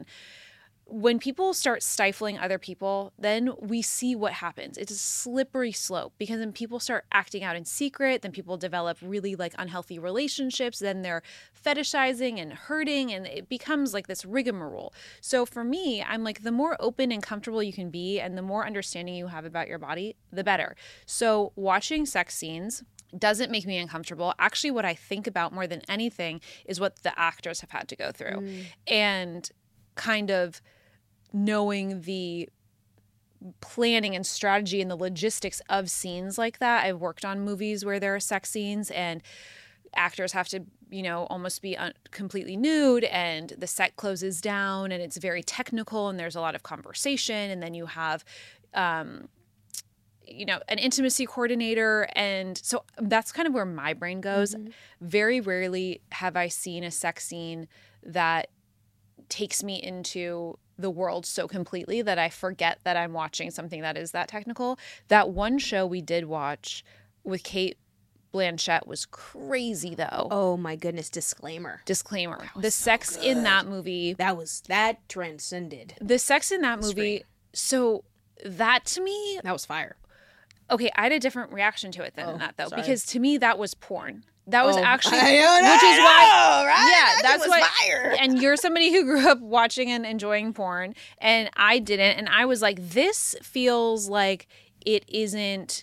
when people start stifling other people, then we see what happens. It's a slippery slope, because then people start acting out in secret. Then people develop really like unhealthy relationships. Then they're fetishizing and hurting, and it becomes like this rigmarole. So for me, I'm like, the more open and comfortable you can be and the more understanding you have about your body, the better. So watching sex scenes doesn't make me uncomfortable. Actually, what I think about more than anything is what the actors have had to go through. Mm. And kind of knowing the planning and strategy and the logistics of scenes like that. I've worked on movies where there are sex scenes and actors have to, you know, almost be un- completely nude, and the set closes down and it's very technical and there's a lot of conversation, and then you have um you know, an intimacy coordinator. And so that's kind of where my brain goes. Mm-hmm. Very rarely have I seen a sex scene that takes me into the world so completely that I forget that I'm watching something that is that technical. That one show we did watch with Cate Blanchett was crazy, though. Oh my goodness. Disclaimer. Disclaimer. The so sex good. in that movie. That was, that transcended. The sex in that movie. So that to me. That was fire. Okay, I had a different reaction to it than oh, that, though, sorry. because to me that was porn. That was oh, actually, I know, which is I why, know, right? yeah, that that's was what. Fire. And you're somebody who grew up watching and enjoying porn, and I didn't, and I was like, this feels like it isn't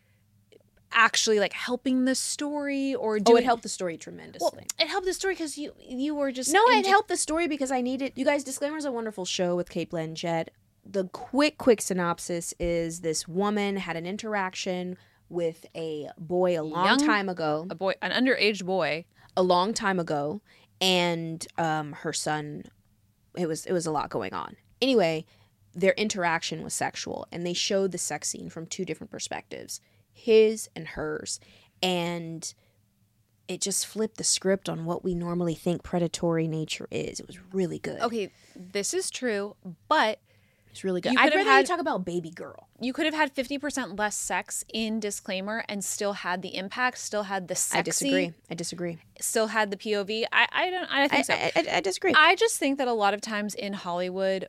actually like helping the story or doing. Oh, it helped the story tremendously. Well, it helped the story because you you were just no, into- it helped the story because I needed. You guys, Disclaimer is a wonderful show with Cate Blanchett. The quick, quick synopsis is this woman had an interaction with a boy a long Young, time ago. A boy, an underage boy. A long time ago. And um, her son, it was it was a lot going on. Anyway, their interaction was sexual. And they showed the sex scene from two different perspectives. His and hers. And it just flipped the script on what we normally think predatory nature is. It was really good. Okay, this is true, but it's really good. You I'd could have rather had- you talk about Baby Girl. You could have had fifty percent less sex in Disclaimer and still had the impact, still had the sexy. I disagree. I disagree. Still had the P O V. I, I don't I think I, so. I, I, I disagree. I just think that a lot of times in Hollywood,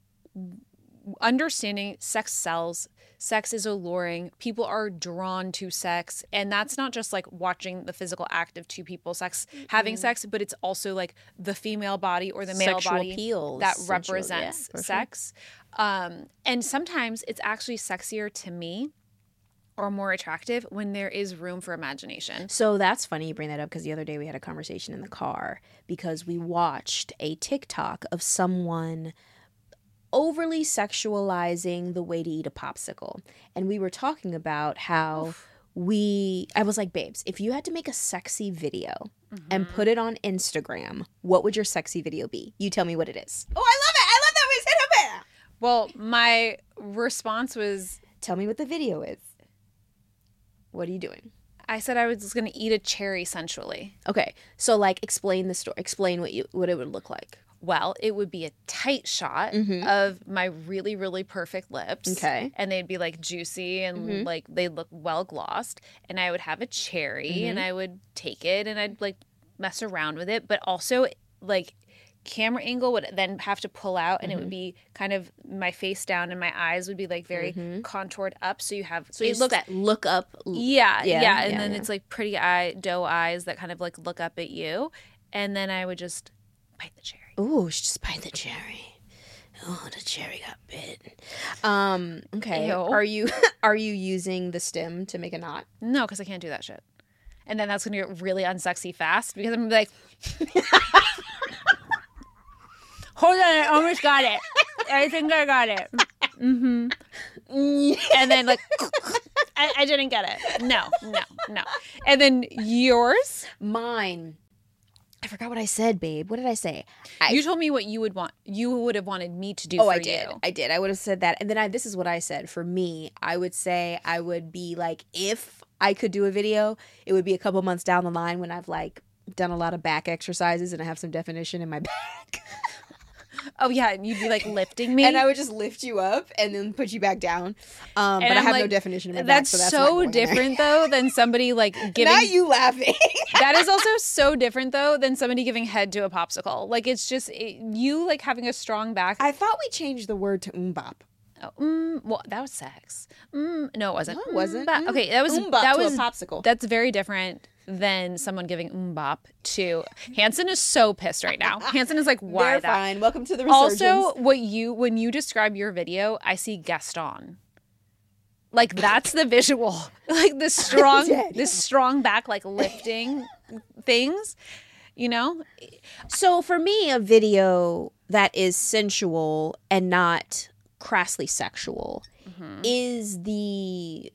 understanding sex sells. Sex is alluring. People are drawn to sex. And that's not just like watching the physical act of two people sex mm-hmm. having sex, but it's also like the female body or the male Sexual body appeal, that sexual, represents yeah, sex. Sure. Um, and sometimes it's actually sexier to me or more attractive when there is room for imagination. So that's funny you bring that up because the other day we had a conversation in the car because we watched a TikTok of someone overly sexualizing the way to eat a popsicle. And we were talking about how Oof. we, I was like, babes, if you had to make a sexy video mm-hmm. and put it on Instagram, what would your sexy video be? You tell me what it is. Oh, I love it. I love that we said it. Well, my response was, tell me what the video is. What are you doing? I said I was going to eat a cherry sensually. Okay. So like explain the story. Explain what you what it would look like. Well, it would be a tight shot mm-hmm. of my really, really perfect lips. Okay. And they'd be like juicy and mm-hmm. like they'd look well glossed. And I would have a cherry mm-hmm. and I would take it and I'd like mess around with it. But also like camera angle would then have to pull out and mm-hmm. it would be kind of my face down and my eyes would be like very mm-hmm. contoured up. So you have so it looks that look up. Yeah. Yeah. yeah. And yeah, then yeah. it's like pretty eye doe eyes that kind of like look up at you. And then I would just bite the cherry. Ooh, just bite the cherry. Oh, the cherry got bit. Um, okay. Ew. Are you are you using the stem to make a knot? No, because I can't do that shit. And then that's gonna get really unsexy fast because I'm like, hold on, I almost got it. I think I got it. Mm-hmm. And then like, I, I didn't get it. No, no, no. And then yours? Mine. I forgot what I said, babe. What did I say? I, You told me what you would want. You would have wanted me to do oh, for I did. you. I did. I would have said that. And then I, this is what I said. For me, I would say I would be like, if I could do a video, it would be a couple months down the line when I've like done a lot of back exercises and I have some definition in my back. Oh yeah, and you'd be like lifting me, and I would just lift you up and then put you back down. Um, but And I I'm have no like, definition in my that's, back, so that's not so going there. different though than somebody like giving. Not you laughing. That is also so different though than somebody giving head to a popsicle. Like it's just it, you like having a strong back. I thought we changed the word to umbop. Oh, mm, well, that was sex. Mm, no, it wasn't. No, it wasn't. Umbop. Okay, that was Umbop that to a was popsicle. That's very different than someone giving umbop to. Hanson is so pissed right now. Hanson is like, why They're that? fine. Welcome to the resurgence. Also, what you when you describe your video, I see Gaston. Like that's the visual. Like the strong, dead. this strong back, like lifting things. You know. So for me, a video that is sensual and not crassly sexual Mm-hmm. is the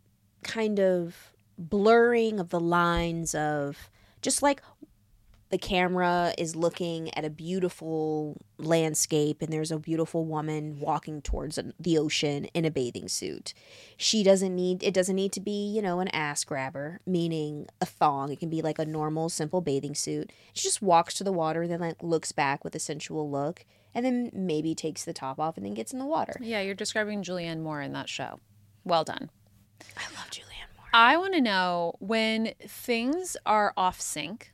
kind of blurring of the lines of just like the camera is looking at a beautiful landscape and there's a beautiful woman walking towards the ocean in a bathing suit. She doesn't need, it doesn't need to be, you know, an ass grabber, meaning a thong. It can be like a normal, simple bathing suit. She just walks to the water and then like looks back with a sensual look and then maybe takes the top off and then gets in the water. Yeah, you're describing Julianne Moore in that show. Well done. I love Julianne Moore. I want to know when things are off sync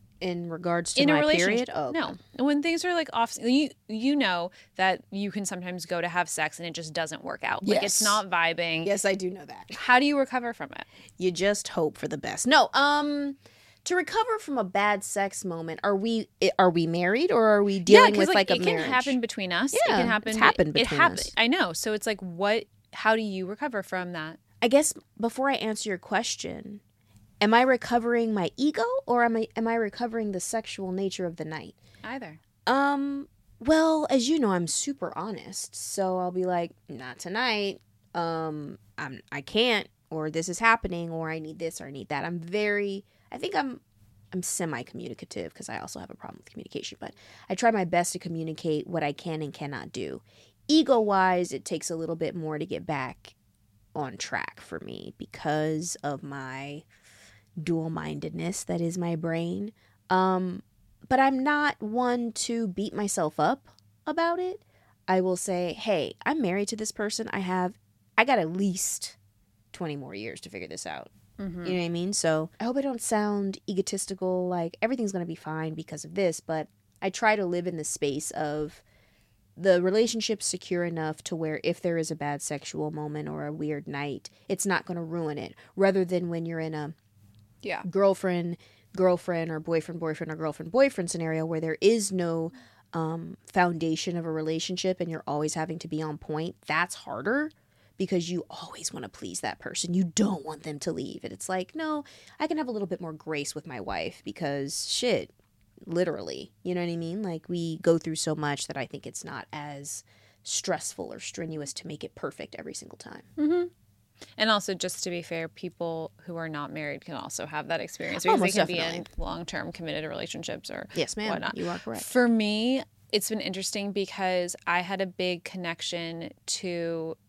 In regards to in a my relationship. period? Oh, no, when things are like off, you you know that you can sometimes go to have sex and it just doesn't work out. Like it's Yes. not vibing. yes, I do know that. How do you recover from it? You just hope for the best. No, um, to recover from a bad sex moment, are we i- are we married or are we dealing 'cause, with like, it a can marriage? happen between us. it Yeah, can happen. it's happened it between happen- us. I know. So it's like, what? How do you recover from that? I guess before I answer your question, am I recovering my ego or am I am I recovering the sexual nature of the night? Either. Um, well, as you know, I'm super honest, so I'll be like, not tonight. Um, I'm I can't, or this is happening, or I need this or I need that. I'm very, I think I'm, I'm semi-communicative because I also have a problem with communication, but I try my best to communicate what I can and cannot do. Ego-wise, it takes a little bit more to get back on track for me because of my dual-mindedness that is my brain. Um, but I'm not one to beat myself up about it. I will say, hey, I'm married to this person. I have, I got at least twenty more years to figure this out. Mm-hmm. You know what I mean? So I hope I don't sound egotistical, like everything's going to be fine because of this, but I try to live in the space of the relationship's secure enough to where if there is a bad sexual moment or a weird night, it's not going to ruin it. Rather than when you're in a Yeah. girlfriend, girlfriend, or boyfriend, boyfriend, or girlfriend, boyfriend scenario where there is no um, foundation of a relationship and you're always having to be on point, that's harder because you always want to please that person. You don't want them to leave. And it's like, no, I can have a little bit more grace with my wife because shit, literally, you know what I mean? Like we go through so much that I think it's not as stressful or strenuous to make it perfect every single time. Mm-hmm. And also, just to be fair, people who are not married can also have that experience Oh, because they most can be definitely. in long-term committed relationships or Yes, ma'am. whatnot. You are correct. For me, it's been interesting because I had a big connection to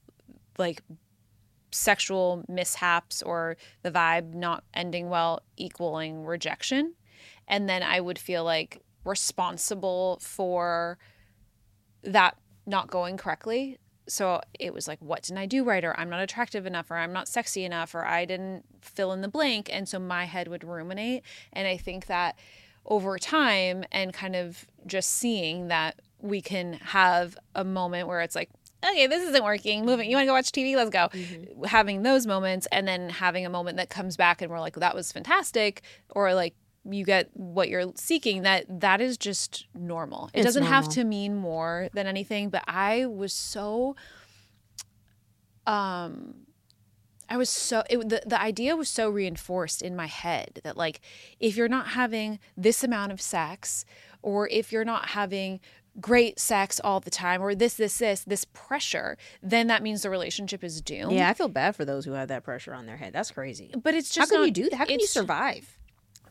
like sexual mishaps or the vibe not ending well equaling rejection. And then I would feel like responsible for that not going correctly. So it was like, what didn't I do right? Or I'm not attractive enough, or I'm not sexy enough, or I didn't fill in the blank. And so my head would ruminate. And I think that over time and kind of just seeing that we can have a moment where it's like, okay, this isn't working. Moving. You want to go watch T V? Let's go. Mm-hmm. Having those moments and then having a moment that comes back and we're like, that was fantastic. Or like, you get what you're seeking, that that is just normal. It It's doesn't normal. have to mean more than anything, but I was so um I was so it, the the idea was so reinforced in my head that like if you're not having this amount of sex or if you're not having great sex all the time or this this this this pressure, then that means the relationship is doomed. Yeah, I feel bad for those who have that pressure on their head. That's crazy. But it's How just can not, you do that? How can you it's- survive?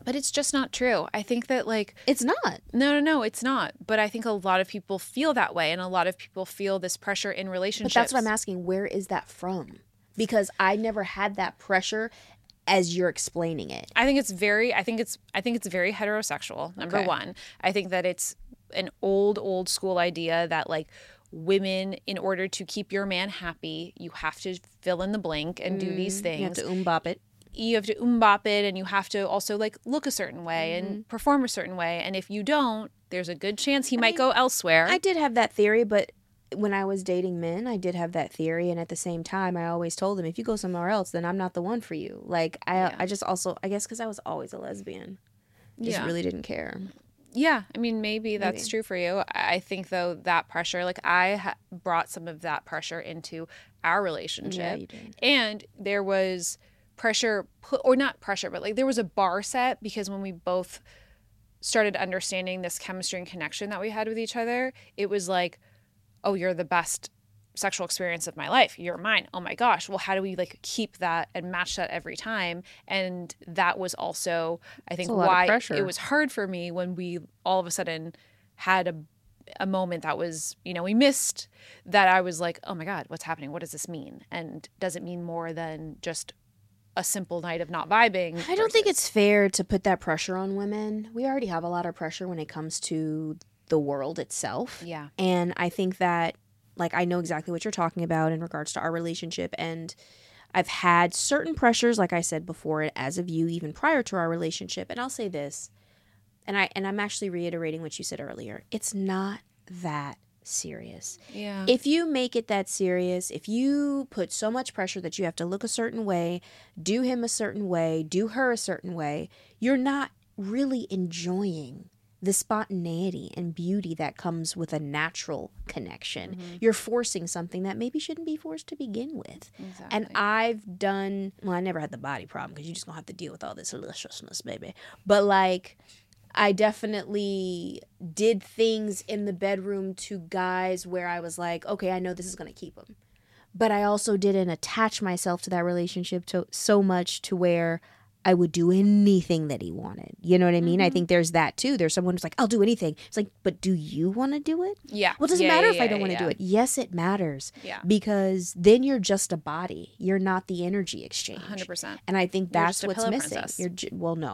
But it's just not true. I think that like It's not. no, no, no, it's not. But I think a lot of people feel that way, and a lot of people feel this pressure in relationships. But that's what I'm asking. Where is that from? Because I never had that pressure as you're explaining it. I think it's very I think it's I think it's very heterosexual. Number Okay. one. I think that it's an old, old school idea that like women, in order to keep your man happy, you have to fill in the blank and do these things. You have to umbop it. You have to umbop it, and you have to also like look a certain way and perform a certain way. And if you don't, there's a good chance he might mean, go elsewhere. I did have that theory, but when I was dating men, I did have that theory. And at the same time, I always told them, if you go somewhere else, then I'm not the one for you. Like, I, Yeah. I just also, I guess because I was always a lesbian, just Yeah. really didn't care. Yeah, I mean, maybe that's Maybe. true for you. I think, though, that pressure, like I ha- brought some of that pressure into our relationship. Yeah, you did. And there was pressure, put, or not pressure, but like there was a bar set because when we both started understanding this chemistry and connection that we had with each other, it was like, oh, you're the best sexual experience of my life. You're mine. Oh my gosh. Well, how do we like keep that and match that every time? And that was also, I think, a lot of why pressure. it was hard for me when we all of a sudden had a a moment that was, you know, we missed, that I was like, oh my God, what's happening? What does this mean? And does it mean more than just a simple night of not vibing? I don't think versus- it's fair to put that pressure on women. We already have a lot of pressure when it comes to the world itself. Yeah. And I think that, like, I know exactly what you're talking about in regards to our relationship. And I've had certain pressures, like I said before, as of you, even prior to our relationship. And I'll say this, and, I, and I'm actually reiterating what you said earlier. It's not that serious. Yeah. If you make it that serious, if you put so much pressure that you have to look a certain way, do him a certain way, do her a certain way, you're not really enjoying the spontaneity and beauty that comes with a natural connection. Mm-hmm. You're forcing something that maybe shouldn't be forced to begin with. Exactly. And I've done, well, I never had the body problem because you just gonna have to deal with all this deliciousness, baby. But like, I definitely did things in the bedroom to guys where I was like, okay, I know this is going to keep him. But I also didn't attach myself to that relationship to, so much to where I would do anything that he wanted. You know what I mean? I think there's that too. There's someone who's like, I'll do anything. It's like, but do you want to do it? yeah. Well, it doesn't Yeah, matter yeah, if I yeah, don't want to yeah. do it. Yes, it matters. Yeah. Because then you're just a body. You're not the energy exchange. one hundred percent. And I think You're that's just a what's pillow missing. princess. You're ju- well, no.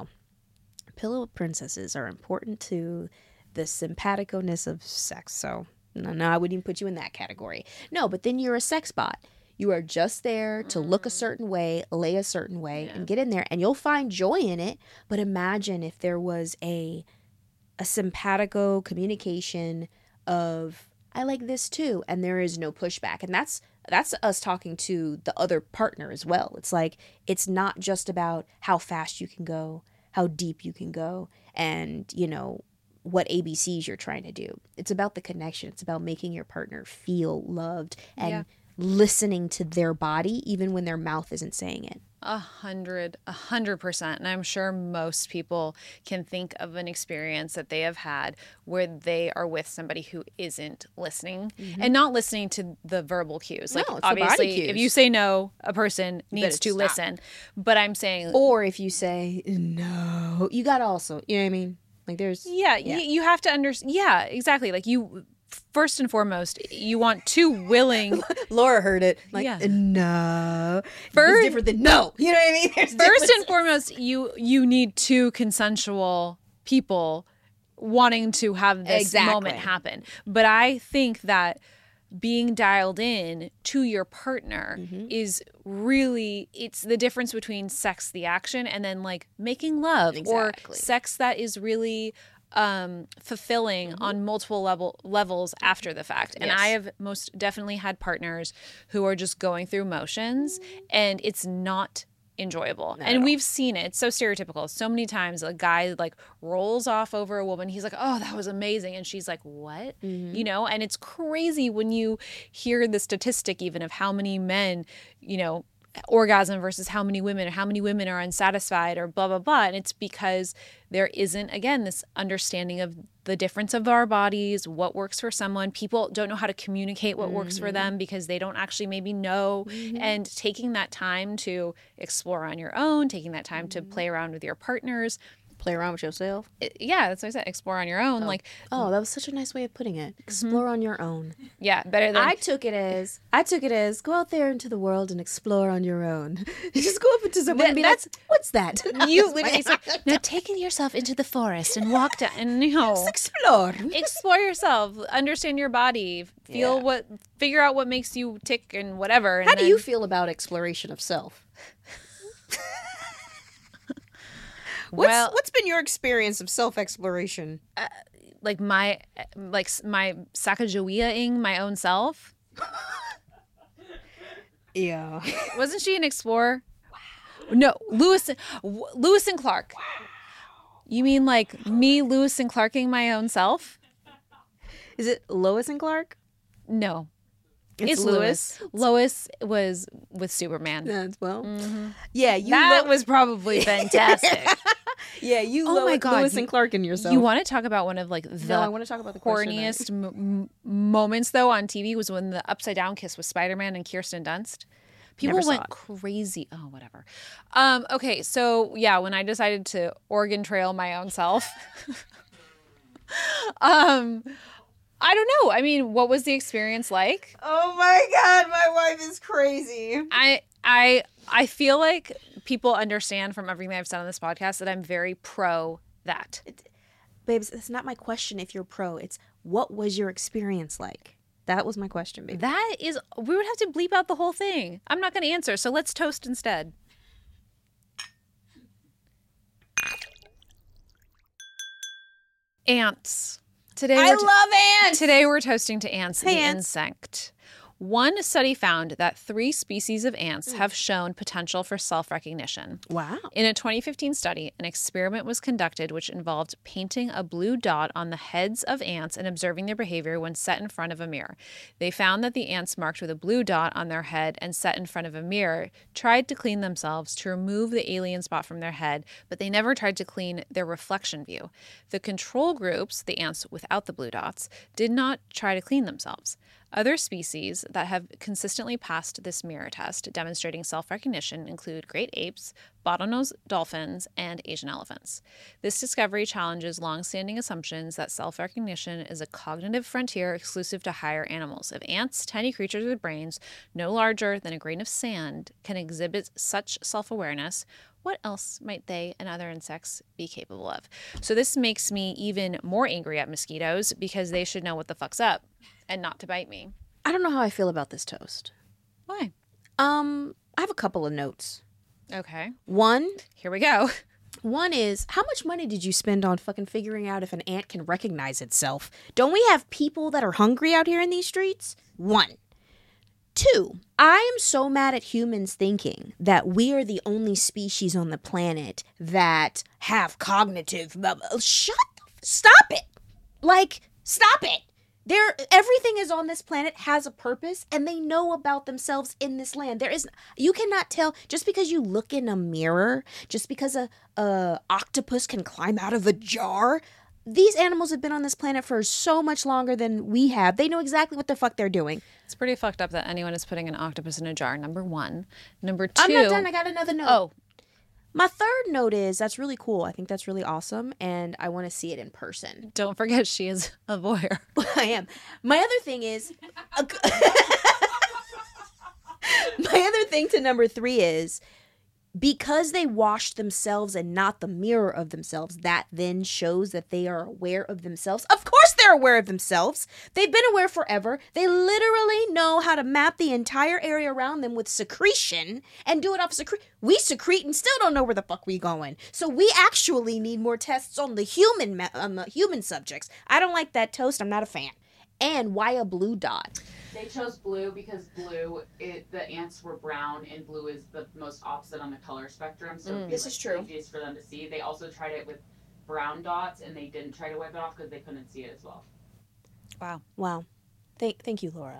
Pillow princesses are important to the simpatico-ness of sex. So, no, no, I wouldn't even put you in that category. No, but then you're a sex bot. You are just there to look a certain way, lay a certain way, and get in there, and you'll find joy in it. But imagine if there was a a simpatico communication of, I like this too, and there is no pushback. And that's that's us talking to the other partner as well. It's like, it's not just about how fast you can go, how deep you can go, and, you know, what A B Cs you're trying to do. It's about the connection. It's about making your partner feel loved and Yeah. listening to their body even when their mouth isn't saying it. A hundred, a hundred percent. And I'm sure most people can think of an experience that they have had where they are with somebody who isn't listening and not listening to the verbal cues. Like, No, it's the body obviously, if cues. you say no, a person needs better to stop. listen. But I'm saying, Or if you say no, you gotta also, you know what I mean? Like there's yeah, yeah. Y- you have to understand. Yeah, exactly. Like you, first and foremost, you want two willing. Laura heard it. Like Yeah. no, First- it's different than no. You know what I mean? There's First difference. and foremost, you you need two consensual people wanting to have this Exactly. moment happen. But I think that being dialed in to your partner Mm-hmm. is really, it's the difference between sex the action and then like making love or Exactly. sex that is really um fulfilling on multiple level levels after the fact. And Mm-hmm. Yes. I have most definitely had partners who are just going through motions and it's not enjoyable. at And all. we've seen it. It's so stereotypical. So many times a guy like rolls off over a woman. He's like, "Oh, that was amazing." And she's like, "What?" Mm-hmm. You know, and it's crazy when you hear the statistic even of how many men, you know, orgasm versus how many women or how many women are unsatisfied or blah blah blah. And it's because there isn't, again, this understanding of the difference of our bodies, what works for someone. People don't know how to communicate what works for them because they don't actually maybe know. And taking that time to explore on your own, taking that time to play around with your partners, Play around with yourself. It- yeah, that's what I said. Explore on your own. Like, Oh, that was such a nice way of putting it. Explore on your own. yeah, better than I took it as I took it as go out there into the world and explore on your own. Just go up into someone That- and be that's- like, "What's that?" you. Literally, it's like, now take yourself into the forest and walk down and you know, explore. explore yourself, understand your body, feel Yeah. what, figure out what makes you tick and whatever. And How do then- you feel about exploration of self? What's Well- what's been your experience of self exploration? like my like s- my Sacagawea-ing my own self? Yeah. Wasn't she an explorer? No, Lewis w- Lewis and Clark. You mean like me, Lewis and Clarking my own self? Is it Lois and Clark? No, It's, Lewis. Lois was with Superman. Yeah, well. Yeah, you That Lo- was probably fantastic. yeah, you Oh Lo- my God, Lewis you- and Clark in yourself. You want to talk about one of like the No, I want to talk about the question that- corniest m- m- moments though on T V was when the upside down kiss with Spider-Man and Kirsten Dunst. People Never saw went it. crazy. Oh, whatever. Um, okay, so yeah, when I decided to Oregon Trail my own self, um, I don't know. I mean, what was the experience like? Oh my God, my wife is crazy. I I I feel like people understand from everything I've said on this podcast that I'm very pro that. Babes, that's not my question if you're pro. It's what was your experience like? That was my question, baby. That is, we would have to bleep out the whole thing. I'm not going to answer, so let's toast instead. Ants. Today I we're t- love ants. Today we're toasting to ants, Hey, the ants. insect. One study found that three species of ants Hmm. have shown potential for self-recognition. Wow. In a twenty fifteen study, an experiment was conducted which involved painting a blue dot on the heads of ants and observing their behavior when set in front of a mirror. They found that the ants marked with a blue dot on their head and set in front of a mirror tried to clean themselves to remove the alien spot from their head, but they never tried to clean their reflection view. The control groups, the ants without the blue dots, did not try to clean themselves. Other species that have consistently passed this mirror test demonstrating self-recognition include great apes, bottlenose dolphins, and Asian elephants. This discovery challenges long-standing assumptions that self-recognition is a cognitive frontier exclusive to higher animals. If ants, tiny creatures with brains no larger than a grain of sand, can exhibit such self-awareness, what else might they and other insects be capable of? So this makes me even more angry at mosquitoes because they should know what the fuck's up and not to bite me. I don't know how I feel about this toast. Why? Um, I have a couple of notes. Okay, One, here we go. one is how much money did you spend on fucking figuring out if an ant can recognize itself? Don't we have people that are hungry out here in these streets? One. Two, I am so mad at humans thinking that we are the only species on the planet that have cognitive. blah, blah. Shut the, stop it. Like, stop it. There, everything is on this planet has a purpose, and they know about themselves in this land. There is, you cannot tell just because you look in a mirror, just because a, a octopus can climb out of a jar. These animals have been on this planet for so much longer than we have. They know exactly what the fuck they're doing. It's pretty fucked up that anyone is putting an octopus in a jar, number one. Number two... I'm not done. I got another note. Oh, My third note is that's really cool. I think that's really awesome, and I want to see it in person. don't forget she is a voyeur. I am. My other thing is, my other thing to number three is because they washed themselves and not the mirror of themselves, that then shows that they are aware of themselves. Of course they're aware of themselves. They've been aware forever. They literally know how to map the entire area around them with secretion and do it off secre- We secrete and still don't know where the fuck we going. So we actually need more tests on the human ma- on the human subjects. I don't like that toast. I'm not a fan. And why a blue dot? They chose blue because blue, it, the ants were brown, and blue is the most opposite on the color spectrum. So it'd be, This like, is true. easiest for them to see. They also tried it with brown dots, and they didn't try to wipe it off because they couldn't see it as well. Wow. Wow. Thank thank you, Laura.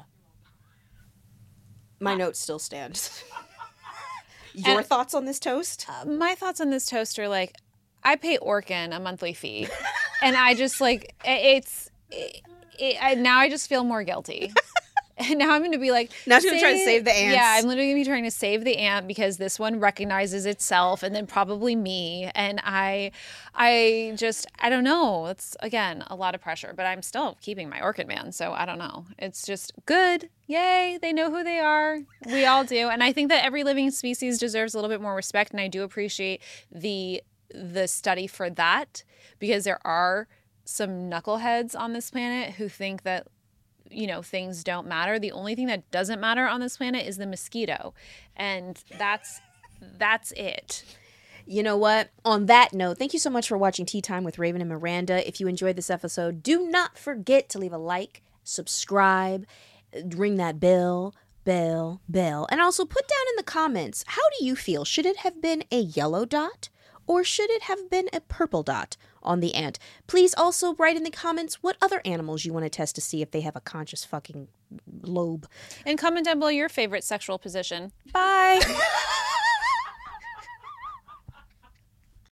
My notes still stand. Your And- thoughts on this toast? My thoughts on this toast are like, I pay Orkin a monthly fee, and I just like, i- it's, it, it, I, now I just feel more guilty. And now I'm going to be like, Now she's gonna try to save the ants. Yeah, I'm literally going to be trying to save the ant because this one recognizes itself, and then probably me. And I, I just, I don't know. It's again a lot of pressure, but I'm still keeping my orchid man. So I don't know. It's just good. Yay! They know who they are. We all do, and I think that every living species deserves a little bit more respect. And I do appreciate the the study for that because there are some knuckleheads on this planet who think that, you know, things don't matter. The only thing that doesn't matter on this planet is the mosquito. And that's that's it. You know what? On that note, thank you so much for watching Tea Time with Raven and Miranda. If you enjoyed this episode, do not forget to leave a like, subscribe, ring that bell, bell, bell, and also put down in the comments, how do you feel? Should it have been a yellow dot? Or should it have been a purple dot on the ant? Please also write in the comments what other animals you want to test to see if they have a conscious fucking lobe. And comment down below your favorite sexual position. Bye.